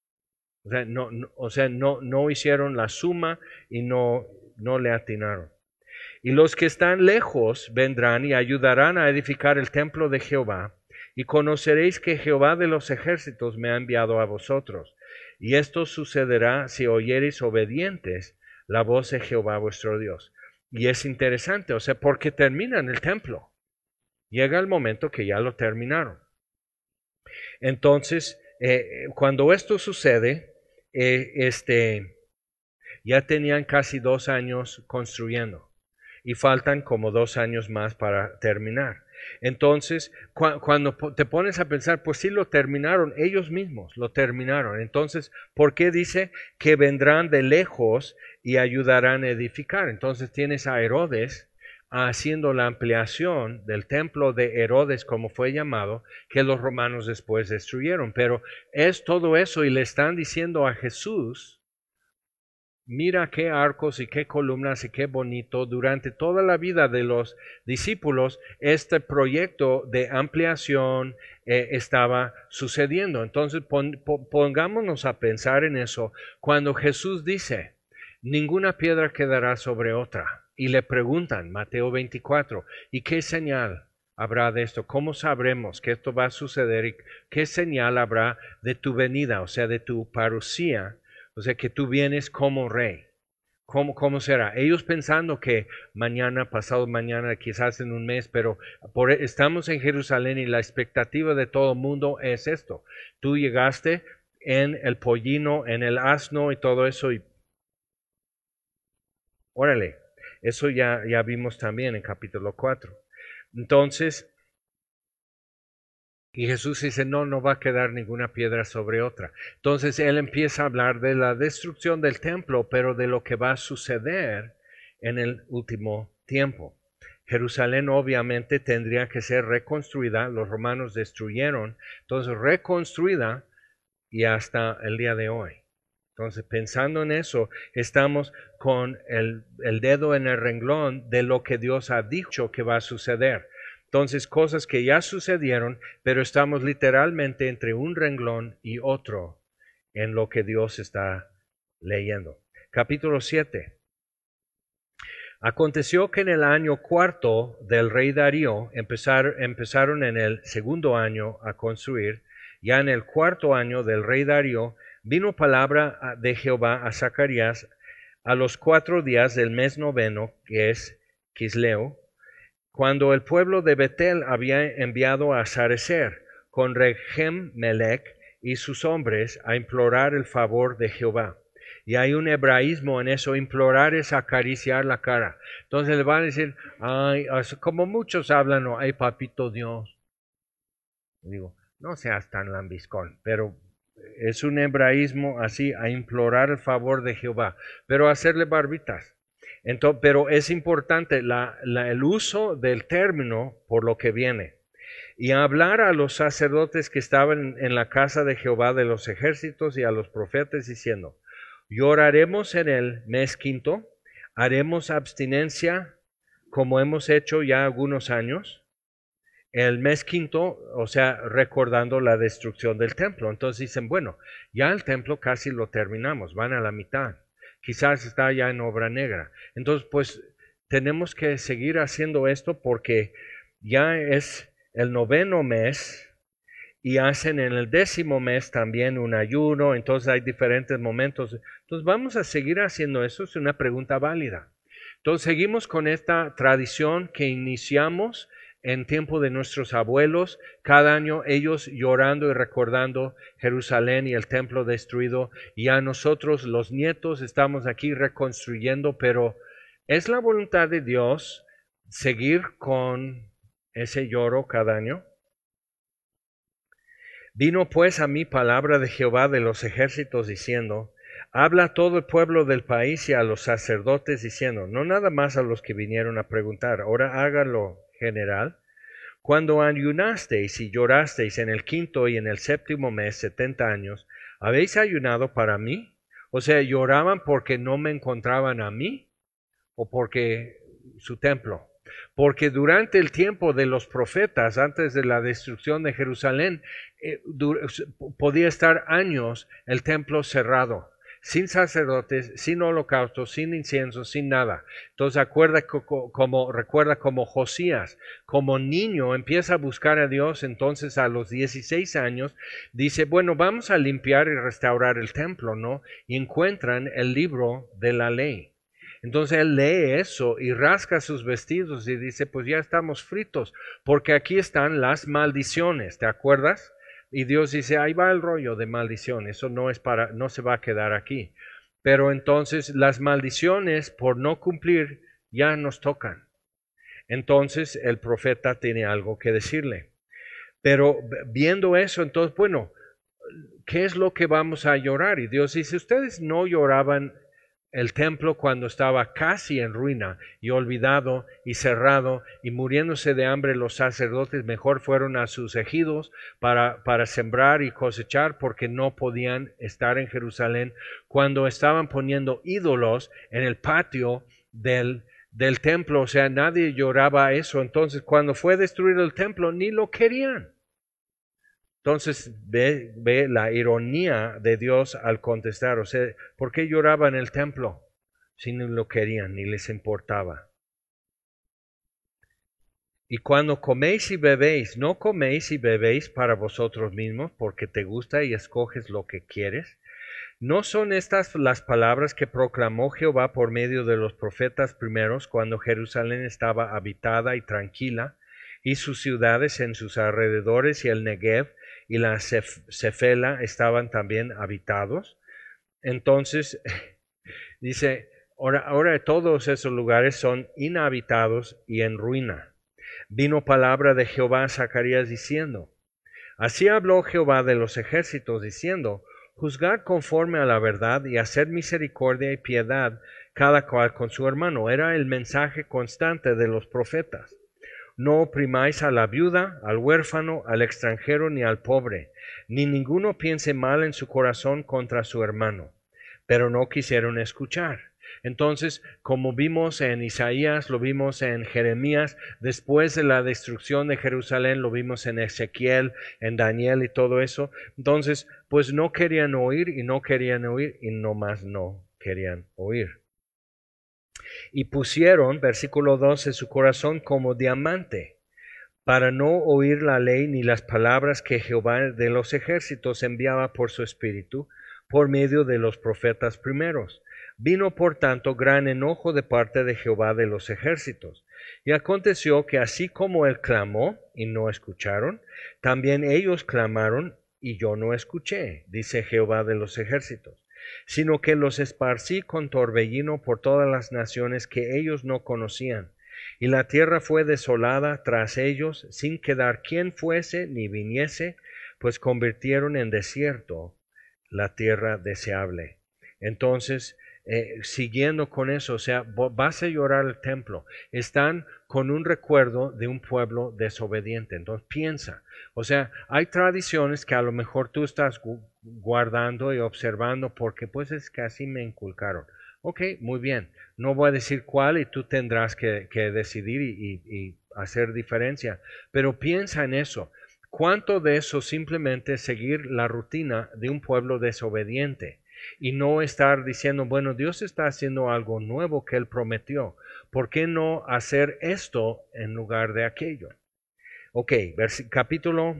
O sea, no hicieron la suma y no le atinaron. Y los que están lejos vendrán y ayudarán a edificar el templo de Jehová, y conoceréis que Jehová de los ejércitos me ha enviado a vosotros. Y esto sucederá si oyereis obedientes la voz de Jehová vuestro Dios. Y es interesante, o sea, porque terminan el templo. Llega el momento que ya lo terminaron. Entonces, cuando esto sucede, ya tenían casi 2 años construyendo y faltan como 2 años más para terminar. Entonces, cuando te pones a pensar, pues sí lo terminaron, ellos mismos lo terminaron. Entonces, ¿por qué dice que vendrán de lejos y ayudarán a edificar? Entonces tienes a Herodes haciendo la ampliación del templo de Herodes, como fue llamado, que los romanos después destruyeron. Pero es todo eso y le están diciendo a Jesús, mira qué arcos y qué columnas y qué bonito. Durante toda la vida de los discípulos, este proyecto de ampliación estaba sucediendo. Entonces pongámonos a pensar en eso. Cuando Jesús dice, ninguna piedra quedará sobre otra. Y le preguntan, Mateo 24, ¿y qué señal habrá de esto? ¿Cómo sabremos que esto va a suceder? ¿Y qué señal habrá de tu venida, o sea, de tu parucía? O sea, que tú vienes como rey. ¿Cómo será? Ellos pensando que mañana, pasado mañana, quizás en un mes, pero estamos en Jerusalén y la expectativa de todo el mundo es esto. Tú llegaste en el pollino, en el asno y todo eso y órale, eso ya vimos también en capítulo 4. Entonces, y Jesús dice, no va a quedar ninguna piedra sobre otra. Entonces él empieza a hablar de la destrucción del templo, pero de lo que va a suceder en el último tiempo. Jerusalén obviamente tendría que ser reconstruida, los romanos destruyeron, entonces reconstruida y hasta el día de hoy. Entonces, pensando en eso, estamos con el dedo en el renglón de lo que Dios ha dicho que va a suceder. Entonces, cosas que ya sucedieron, pero estamos literalmente entre un renglón y otro en lo que Dios está leyendo. Capítulo 7. Aconteció que en el año cuarto del rey Darío empezaron en el segundo año a construir. Ya en el cuarto año del rey Darío vino palabra de Jehová a Zacarías a los 4 días del mes noveno, que es Quisleo, cuando el pueblo de Betel había enviado a Sarecer con Regem-Melech y sus hombres a implorar el favor de Jehová. Y hay un hebraísmo en eso, implorar es acariciar la cara. Entonces le van a decir, ay, como muchos hablan, no, ay, papito Dios. Digo, no seas tan lambiscón, pero es un hebraísmo así, a implorar el favor de Jehová, pero hacerle barbitas. Entonces, pero es importante el uso del término por lo que viene. Y hablar a los sacerdotes que estaban en la casa de Jehová de los ejércitos y a los profetas diciendo, lloraremos en el mes quinto, haremos abstinencia como hemos hecho ya algunos años. El mes quinto, o sea, recordando la destrucción del templo. Entonces dicen, bueno, ya el templo casi lo terminamos, van a la mitad. Quizás está ya en obra negra. Entonces, pues tenemos que seguir haciendo esto porque ya es el noveno mes y hacen en el 10º mes también un ayuno, entonces hay diferentes momentos. Entonces vamos a seguir haciendo eso, es una pregunta válida. Entonces seguimos con esta tradición que iniciamos en tiempo de nuestros abuelos, cada año ellos llorando y recordando Jerusalén y el templo destruido, y a nosotros los nietos estamos aquí reconstruyendo, pero ¿es la voluntad de Dios seguir con ese lloro cada año? Vino pues a mí palabra de Jehová de los ejércitos diciendo, habla a todo el pueblo del país y a los sacerdotes diciendo, no nada más a los que vinieron a preguntar, ahora hágalo general. Cuando ayunasteis y llorasteis en el quinto y en el séptimo mes, 70 años, ¿habéis ayunado para mí? O sea, ¿lloraban porque no me encontraban a mí o porque su templo? Porque durante el tiempo de los profetas, antes de la destrucción de Jerusalén, podía estar años el templo cerrado, sin sacerdotes, sin holocaustos, sin incienso, sin nada. Entonces recuerda como Josías, como niño empieza a buscar a Dios, entonces a los 16 años dice, bueno, vamos a limpiar y restaurar el templo, ¿no? Y encuentran el libro de la ley. Entonces él lee eso y rasca sus vestidos y dice, pues ya estamos fritos, porque aquí están las maldiciones, ¿te acuerdas? Y Dios dice, ahí va el rollo de maldición, eso no se va a quedar aquí. Pero entonces las maldiciones por no cumplir ya nos tocan. Entonces el profeta tiene algo que decirle. Pero viendo eso, entonces, bueno, ¿qué es lo que vamos a llorar? Y Dios dice, ustedes no lloraban el templo cuando estaba casi en ruina y olvidado y cerrado y muriéndose de hambre, los sacerdotes mejor fueron a sus ejidos para sembrar y cosechar porque no podían estar en Jerusalén cuando estaban poniendo ídolos en el patio del templo. O sea, nadie lloraba eso. Entonces, cuando fue destruido el templo, ni lo querían. Entonces ve la ironía de Dios al contestar, o sea, ¿por qué lloraban en el templo si no lo querían ni les importaba? Y cuando coméis y bebéis, no coméis y bebéis para vosotros mismos porque te gusta y escoges lo que quieres. ¿No son estas las palabras que proclamó Jehová por medio de los profetas primeros cuando Jerusalén estaba habitada y tranquila y sus ciudades en sus alrededores y el Negev y la Cefela estaban también habitados? Entonces dice, ahora todos esos lugares son inhabitados y en ruina. Vino palabra de Jehová a Zacarías diciendo, así habló Jehová de los ejércitos diciendo, juzgad conforme a la verdad y hacer misericordia y piedad cada cual con su hermano. Era el mensaje constante de los profetas. No oprimáis a la viuda, al huérfano, al extranjero ni al pobre, ni ninguno piense mal en su corazón contra su hermano. pero no quisieron escuchar. Entonces, como vimos en Isaías, lo vimos en Jeremías, después de la destrucción de Jerusalén, lo vimos en Ezequiel, en Daniel y todo eso. Entonces, pues no querían oír y no querían oír y nomás no querían oír. Y pusieron, versículo 12, su corazón como diamante, para no oír la ley ni las palabras que Jehová de los ejércitos enviaba por su espíritu, por medio de los profetas primeros. Vino por tanto gran enojo de parte de Jehová de los ejércitos. Y aconteció que así como él clamó y no escucharon, también ellos clamaron y yo no escuché, dice Jehová de los ejércitos, sino que los esparcí con torbellino por todas las naciones que ellos no conocían. Y la tierra fue desolada tras ellos, sin quedar quien fuese ni viniese, pues convirtieron en desierto la tierra deseable. Entonces, siguiendo con eso, o sea, vas a llorar el templo. Están con un recuerdo de un pueblo desobediente. Entonces piensa, o sea, hay tradiciones que a lo mejor tú estás guardando y observando porque pues es que así me inculcaron. Ok, muy bien. No voy a decir cuál y tú tendrás que decidir y hacer diferencia. Pero piensa en eso. ¿Cuánto de eso simplemente seguir la rutina de un pueblo desobediente? Y no estar diciendo, bueno, Dios está haciendo algo nuevo que Él prometió. ¿Por qué no hacer esto en lugar de aquello? Ok, capítulo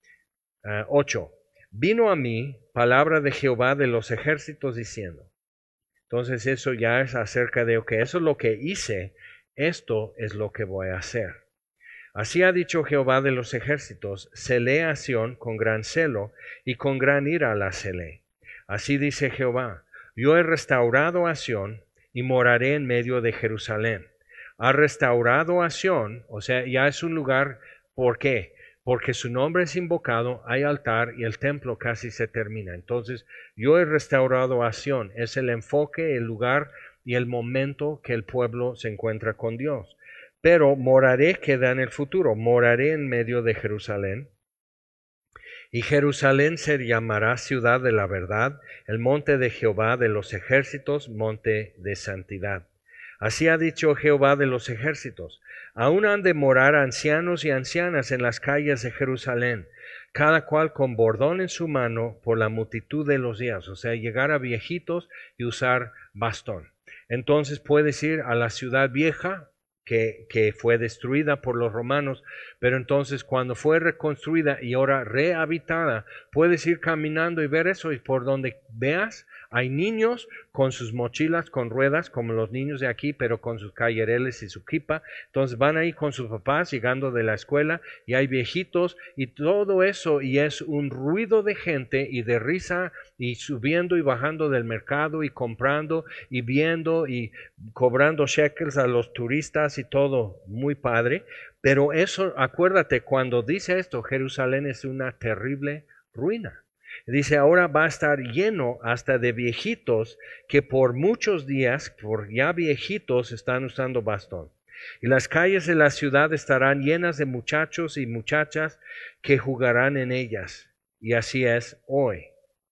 8. Vino a mí palabra de Jehová de los ejércitos diciendo. Entonces eso ya es acerca de, ok, eso es lo que hice, esto es lo que voy a hacer. Así ha dicho Jehová de los ejércitos, celé a Sión con gran celo y con gran ira la celé. Así dice Jehová, yo he restaurado a Sión y moraré en medio de Jerusalén. Ha restaurado a Sión, o sea, ya es un lugar, ¿por qué? Porque su nombre es invocado, hay altar y el templo casi se termina. Entonces, yo he restaurado a Sión, es el enfoque, el lugar y el momento que el pueblo se encuentra con Dios. Pero moraré queda en el futuro, moraré en medio de Jerusalén. Y Jerusalén se llamará ciudad de la verdad, el monte de Jehová de los ejércitos, monte de santidad. Así ha dicho Jehová de los ejércitos, aún han de morar ancianos y ancianas en las calles de Jerusalén, cada cual con bordón en su mano por la multitud de los días, o sea, llegar a viejitos y usar bastón. Entonces puedes ir a la ciudad vieja, que fue destruida por los romanos, pero entonces cuando fue reconstruida y ahora rehabitada, puedes ir caminando y ver eso, y por donde veas hay niños con sus mochilas con ruedas, como los niños de aquí, pero con sus cayereles y su kipa. Entonces van ahí con sus papás llegando de la escuela y hay viejitos y todo eso, y es un ruido de gente y de risa y subiendo y bajando del mercado y comprando y viendo y cobrando shekels a los turistas y todo muy padre. Pero eso, acuérdate, cuando dice esto, Jerusalén es una terrible ruina. Dice, ahora va a estar lleno hasta de viejitos que por muchos días, por ya viejitos, están usando bastón. Y las calles de la ciudad estarán llenas de muchachos y muchachas que jugarán en ellas. Y así es hoy.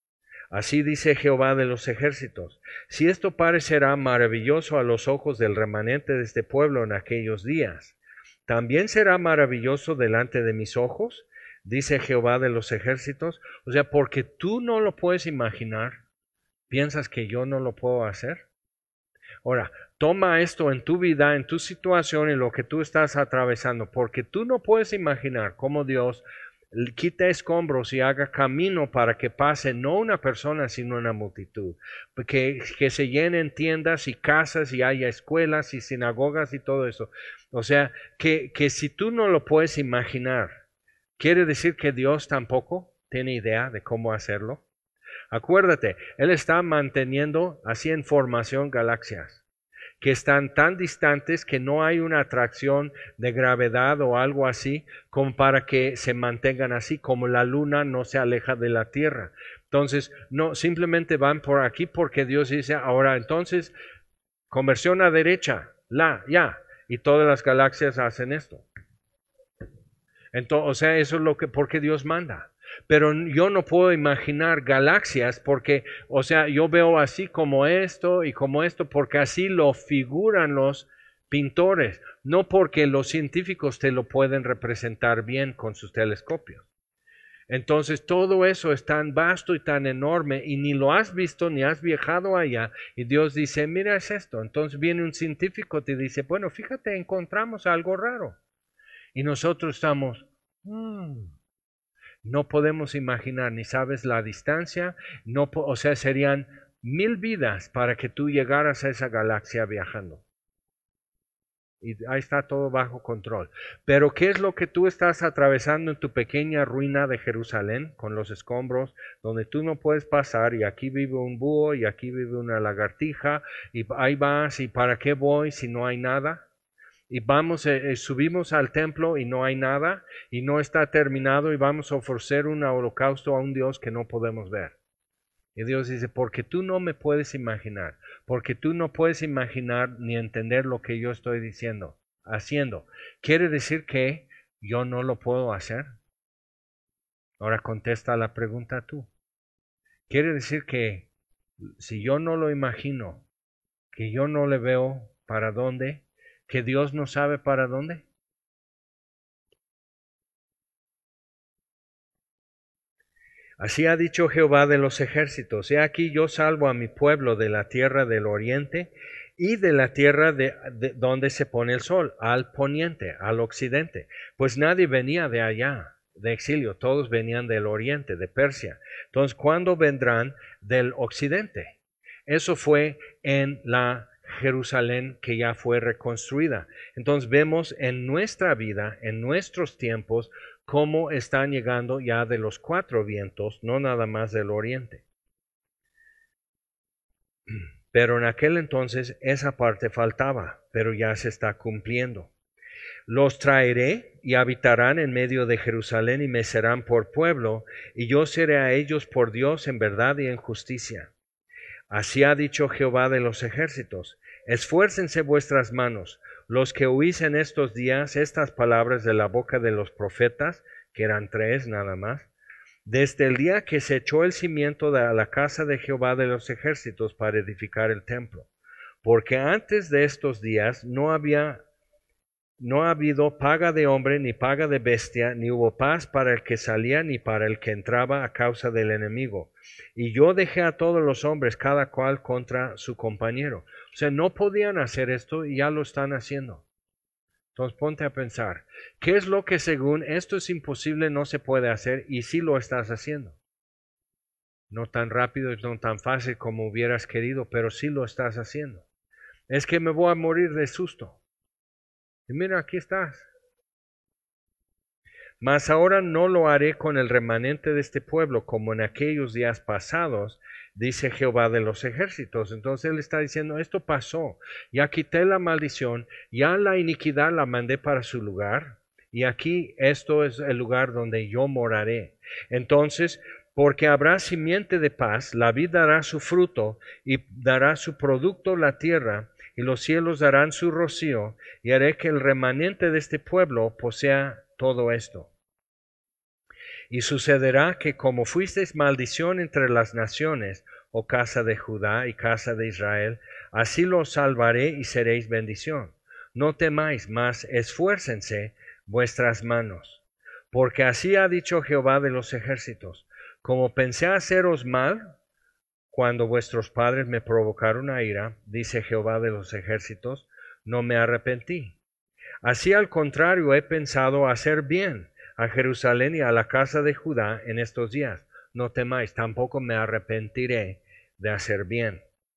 Así dice Jehová de los ejércitos, si esto parecerá maravilloso a los ojos del remanente de este pueblo en aquellos días, ¿también será maravilloso delante de mis ojos? Dice Jehová de los ejércitos. O sea, porque tú no lo puedes imaginar, ¿piensas que yo no lo puedo hacer? Ahora, toma esto en tu vida, en tu situación, en lo que tú estás atravesando, porque tú no puedes imaginar cómo Dios quita escombros y haga camino para que pase no una persona sino una multitud, que se llenen tiendas y casas y haya escuelas y sinagogas y todo eso. O sea, que si tú no lo puedes imaginar, ¿quiere decir que Dios tampoco tiene idea de cómo hacerlo? Acuérdate, Él está manteniendo así en formación galaxias que están tan distantes que no hay una atracción de gravedad o algo así como para que se mantengan así, como la luna no se aleja de la Tierra. Entonces, no, simplemente van por aquí porque Dios dice, ahora entonces, conversión a derecha, ya, y todas las galaxias hacen esto. Entonces, o sea, eso es lo que, porque Dios manda. Pero yo no puedo imaginar galaxias porque, o sea, yo veo así como esto y como esto, porque así lo figuran los pintores, no porque los científicos te lo pueden representar bien con sus telescopios. Entonces todo eso es tan vasto y tan enorme y ni lo has visto ni has viajado allá y Dios dice, mira es esto. Entonces viene un científico y te dice, bueno, fíjate, encontramos algo raro. Y nosotros estamos, no podemos imaginar, ni sabes la distancia, no, o sea, serían 1000 vidas para que tú llegaras a esa galaxia viajando. Y ahí está todo bajo control. Pero ¿qué es lo que tú estás atravesando en tu pequeña ruina de Jerusalén con los escombros, donde tú no puedes pasar y aquí vive un búho y aquí vive una lagartija y ahí vas y para qué voy si no hay nada? Y vamos, subimos al templo y no hay nada y no está terminado y vamos a ofrecer un holocausto a un Dios que no podemos ver. Y Dios dice, porque tú no me puedes imaginar, porque tú no puedes imaginar ni entender lo que yo estoy diciendo, haciendo. ¿Quiere decir que yo no lo puedo hacer? Ahora contesta la pregunta tú. ¿Quiere decir que si yo no lo imagino, que yo no le veo para dónde, que Dios no sabe para dónde? Así ha dicho Jehová de los ejércitos, he aquí yo salvo a mi pueblo de la tierra del oriente y de la tierra de donde se pone el sol, al poniente, al occidente, pues nadie venía de allá, de exilio, todos venían del oriente, de Persia. Entonces, ¿cuándo vendrán del occidente? Eso fue en la Jerusalén que ya fue reconstruida. Entonces vemos en nuestra vida, en nuestros tiempos, cómo están llegando ya de los 4 vientos, no nada más del oriente. Pero en aquel entonces esa parte faltaba, pero ya se está cumpliendo. Los traeré y habitarán en medio de Jerusalén y me serán por pueblo, y yo seré a ellos por Dios en verdad y en justicia. Así ha dicho Jehová de los ejércitos, esfuércense vuestras manos, los que oís en estos días estas palabras de la boca de los profetas, que eran 3 nada más, desde el día que se echó el cimiento de la casa de Jehová de los ejércitos para edificar el templo. Porque antes de estos días no ha habido paga de hombre ni paga de bestia, ni hubo paz para el que salía ni para el que entraba a causa del enemigo. Y yo dejé a todos los hombres cada cual contra su compañero. O sea, no podían hacer esto y ya lo están haciendo. Entonces ponte a pensar, ¿qué es lo que según esto es imposible no se puede hacer y sí lo estás haciendo? No tan rápido y no tan fácil como hubieras querido, pero sí lo estás haciendo. Es que me voy a morir de susto. Y mira, aquí estás. Mas ahora no lo haré con el remanente de este pueblo como en aquellos días pasados, dice Jehová de los ejércitos. Entonces él está diciendo, esto pasó, ya quité la maldición, ya la iniquidad la mandé para su lugar, y aquí esto es el lugar donde yo moraré. Entonces, porque habrá simiente de paz, la vid dará su fruto, y dará su producto la tierra, y los cielos darán su rocío, y haré que el remanente de este pueblo posea todo esto. Y sucederá que como fuisteis maldición entre las naciones, oh casa de Judá y casa de Israel, así los salvaré y seréis bendición. No temáis, mas esfuércense vuestras manos. Porque así ha dicho Jehová de los ejércitos, como pensé haceros mal, cuando vuestros padres me provocaron a ira, dice Jehová de los ejércitos, no me arrepentí. Así al contrario he pensado hacer bien a Jerusalén y a la casa de Judá en estos días. No temáis, tampoco me arrepentiré de hacer bien.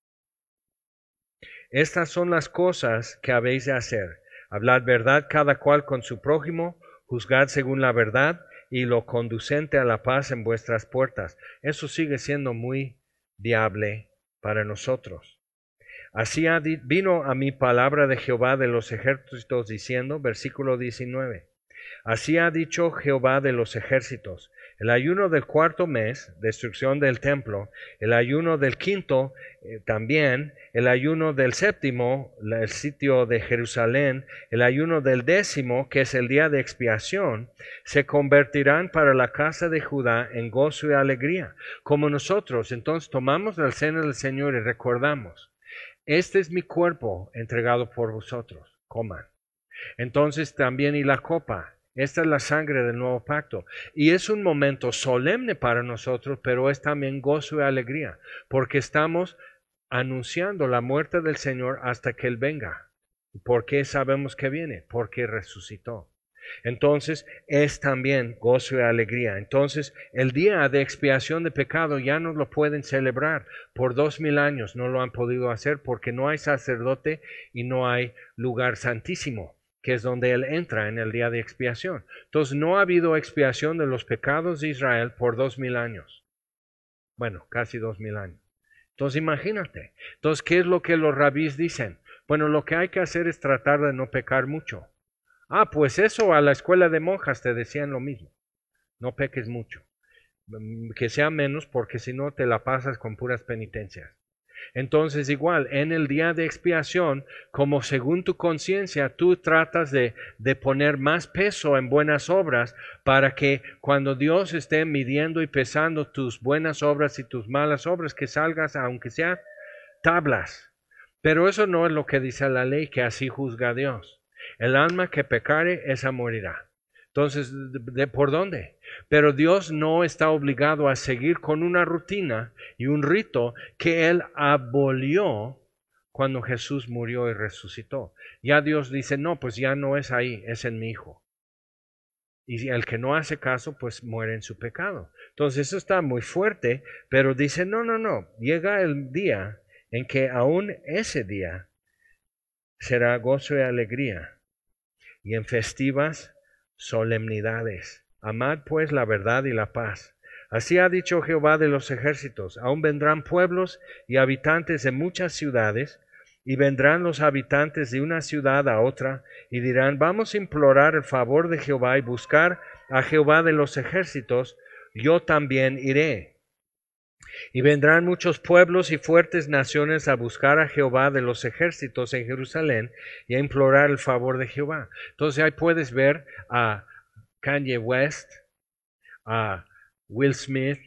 Estas son las cosas que habéis de hacer. Hablad verdad cada cual con su prójimo, juzgad según la verdad y lo conducente a la paz en vuestras puertas. Eso sigue siendo muy viable para nosotros. Así vino a mí palabra de Jehová de los ejércitos diciendo, versículo 19, Así ha dicho Jehová de los ejércitos: el ayuno del cuarto mes, destrucción del templo; el ayuno del quinto, también; el ayuno del séptimo, el sitio de Jerusalén; el ayuno del décimo, que es el día de expiación, se convertirán para la casa de Judá en gozo y alegría. Como nosotros, entonces, tomamos la cena del Señor y recordamos: este es mi cuerpo entregado por vosotros, coman. Entonces también, y la copa, esta es la sangre del nuevo pacto. Y es un momento solemne para nosotros, pero es también gozo y alegría, porque estamos anunciando la muerte del Señor hasta que Él venga. ¿Por qué sabemos que viene? Porque resucitó. Entonces es también gozo y alegría. Entonces el día de expiación de pecado ya no lo pueden celebrar. Por 2000 años no lo han podido hacer porque no hay sacerdote y no hay lugar santísimo, que es donde Él entra en el día de expiación. Entonces no ha habido expiación de los pecados de Israel por 2000 años. Bueno, casi 2000 años. Entonces imagínate. Entonces, ¿qué es lo que los rabís dicen? Bueno, lo que hay que hacer es tratar de no pecar mucho. Ah, pues eso a la escuela de monjas te decían lo mismo. No peques mucho. Que sea menos, porque si no te la pasas con puras penitencias. Entonces igual, en el día de expiación, como según tu conciencia, tú tratas de poner más peso en buenas obras para que cuando Dios esté midiendo y pesando tus buenas obras y tus malas obras, que salgas, aunque sea tablas. Pero eso no es lo que dice la ley, que así juzga a Dios. El alma que pecare, esa morirá. Entonces, ¿por dónde? Pero Dios no está obligado a seguir con una rutina y un rito que Él abolió cuando Jesús murió y resucitó. Ya Dios dice: no, pues ya no es ahí, es en mi Hijo. Y el que no hace caso, pues muere en su pecado. Entonces eso está muy fuerte, pero dice: no, no, no, llega el día en que aún ese día será gozo y alegría, y en festivas solemnidades. Amad pues la verdad y la paz. Así ha dicho Jehová de los ejércitos: aún vendrán pueblos y habitantes de muchas ciudades, y vendrán los habitantes de una ciudad a otra, y dirán: vamos a implorar el favor de Jehová y buscar a Jehová de los ejércitos, yo también iré. Y vendrán muchos pueblos y fuertes naciones a buscar a Jehová de los ejércitos en Jerusalén y a implorar el favor de Jehová. Entonces ahí puedes ver a Kanye West, a Will Smith,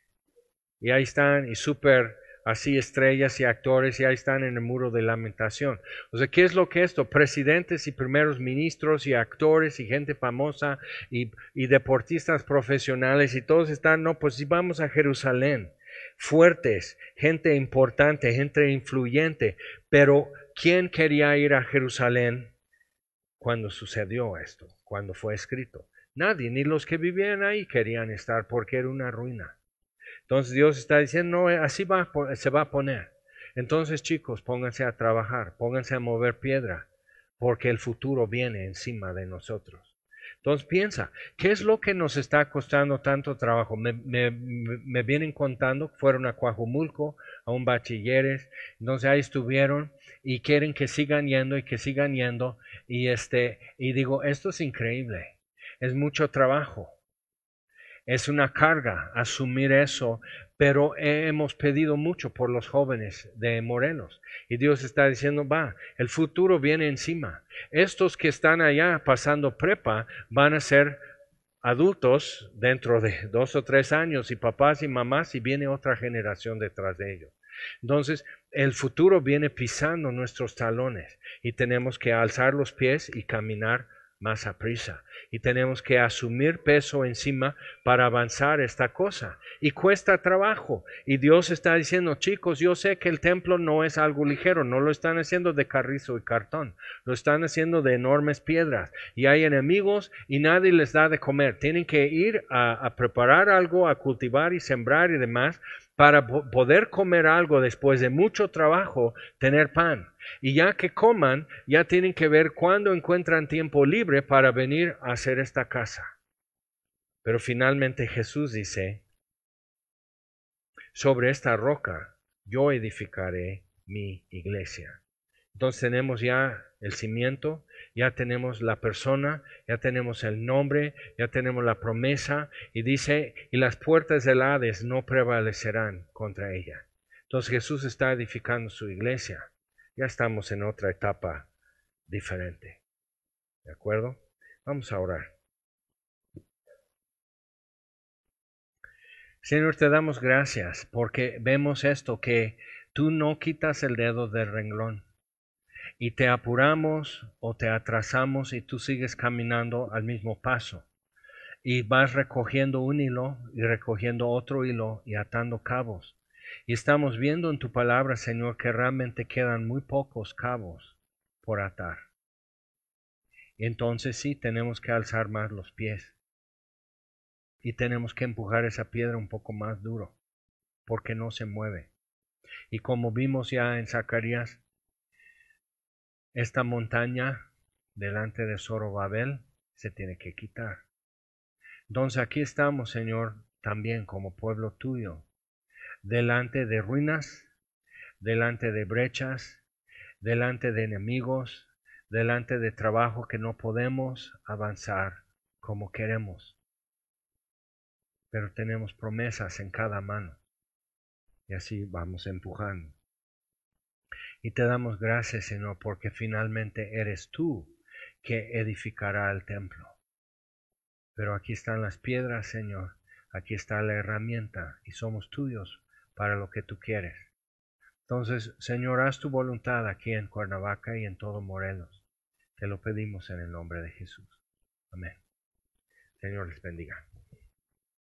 y ahí están, y súper así estrellas y actores, y ahí están en el muro de lamentación. O sea, ¿qué es lo que esto? Presidentes y primeros ministros y actores y gente famosa y deportistas profesionales, y todos están: no, pues sí, vamos a Jerusalén. Fuertes, gente importante, gente influyente. Pero ¿quién quería ir a Jerusalén cuando sucedió esto, cuando fue escrito? Nadie, ni los que vivían ahí querían estar, porque era una ruina. Entonces Dios está diciendo: no, así se va a poner. Entonces, chicos, pónganse a trabajar, pónganse a mover piedra, porque el futuro viene encima de nosotros. Entonces piensa, ¿qué es lo que nos está costando tanto trabajo? Me vienen contando, fueron a Coajumulco, a un bachilleres, entonces ahí estuvieron y quieren que sigan yendo y que sigan yendo, y digo: esto es increíble, es mucho trabajo. Es una carga asumir eso, pero hemos pedido mucho por los jóvenes de Morelos. Y Dios está diciendo: va, el futuro viene encima. Estos que están allá pasando prepa van a ser adultos dentro de 2 o 3 años, y papás y mamás, y viene otra generación detrás de ellos. Entonces, el futuro viene pisando nuestros talones y tenemos que alzar los pies y caminar más aprisa. Y tenemos que asumir peso encima para avanzar esta cosa. Y cuesta trabajo. Y Dios está diciendo: chicos, yo sé que el templo no es algo ligero. No lo están haciendo de carrizo y cartón. Lo están haciendo de enormes piedras. Y hay enemigos y nadie les da de comer. Tienen que ir a preparar algo, a cultivar y sembrar y demás, para poder comer algo después de mucho trabajo, tener pan. Y ya que coman, ya tienen que ver cuándo encuentran tiempo libre para venir a hacer esta casa. Pero finalmente Jesús dice: sobre esta roca yo edificaré mi iglesia. Entonces tenemos ya el cimiento, ya tenemos la persona, ya tenemos el nombre, ya tenemos la promesa, y dice, y las puertas del Hades no prevalecerán contra ella. Entonces Jesús está edificando su iglesia. Ya estamos en otra etapa diferente. ¿De acuerdo? Vamos a orar. Señor, te damos gracias porque vemos esto, que tú no quitas el dedo del renglón y te apuramos o te atrasamos y tú sigues caminando al mismo paso y vas recogiendo un hilo y recogiendo otro hilo y atando cabos. Y estamos viendo en tu palabra, Señor, que realmente quedan muy pocos cabos por atar. Y entonces sí, tenemos que alzar más los pies y tenemos que empujar esa piedra un poco más duro porque no se mueve. Y como vimos ya en Zacarías, esta montaña delante de Zorobabel se tiene que quitar. Entonces aquí estamos, Señor, también como pueblo tuyo, delante de ruinas, delante de brechas, delante de enemigos, delante de trabajo que no podemos avanzar como queremos. Pero tenemos promesas en cada mano. Y así vamos empujando. Y te damos gracias, Señor, porque finalmente eres tú que edificará el templo. Pero aquí están las piedras, Señor. Aquí está la herramienta y somos tuyos para lo que tú quieres. Entonces, Señor, haz tu voluntad aquí en Cuernavaca y en todo Morelos. Te lo pedimos en el nombre de Jesús. Amén. Señor les bendiga.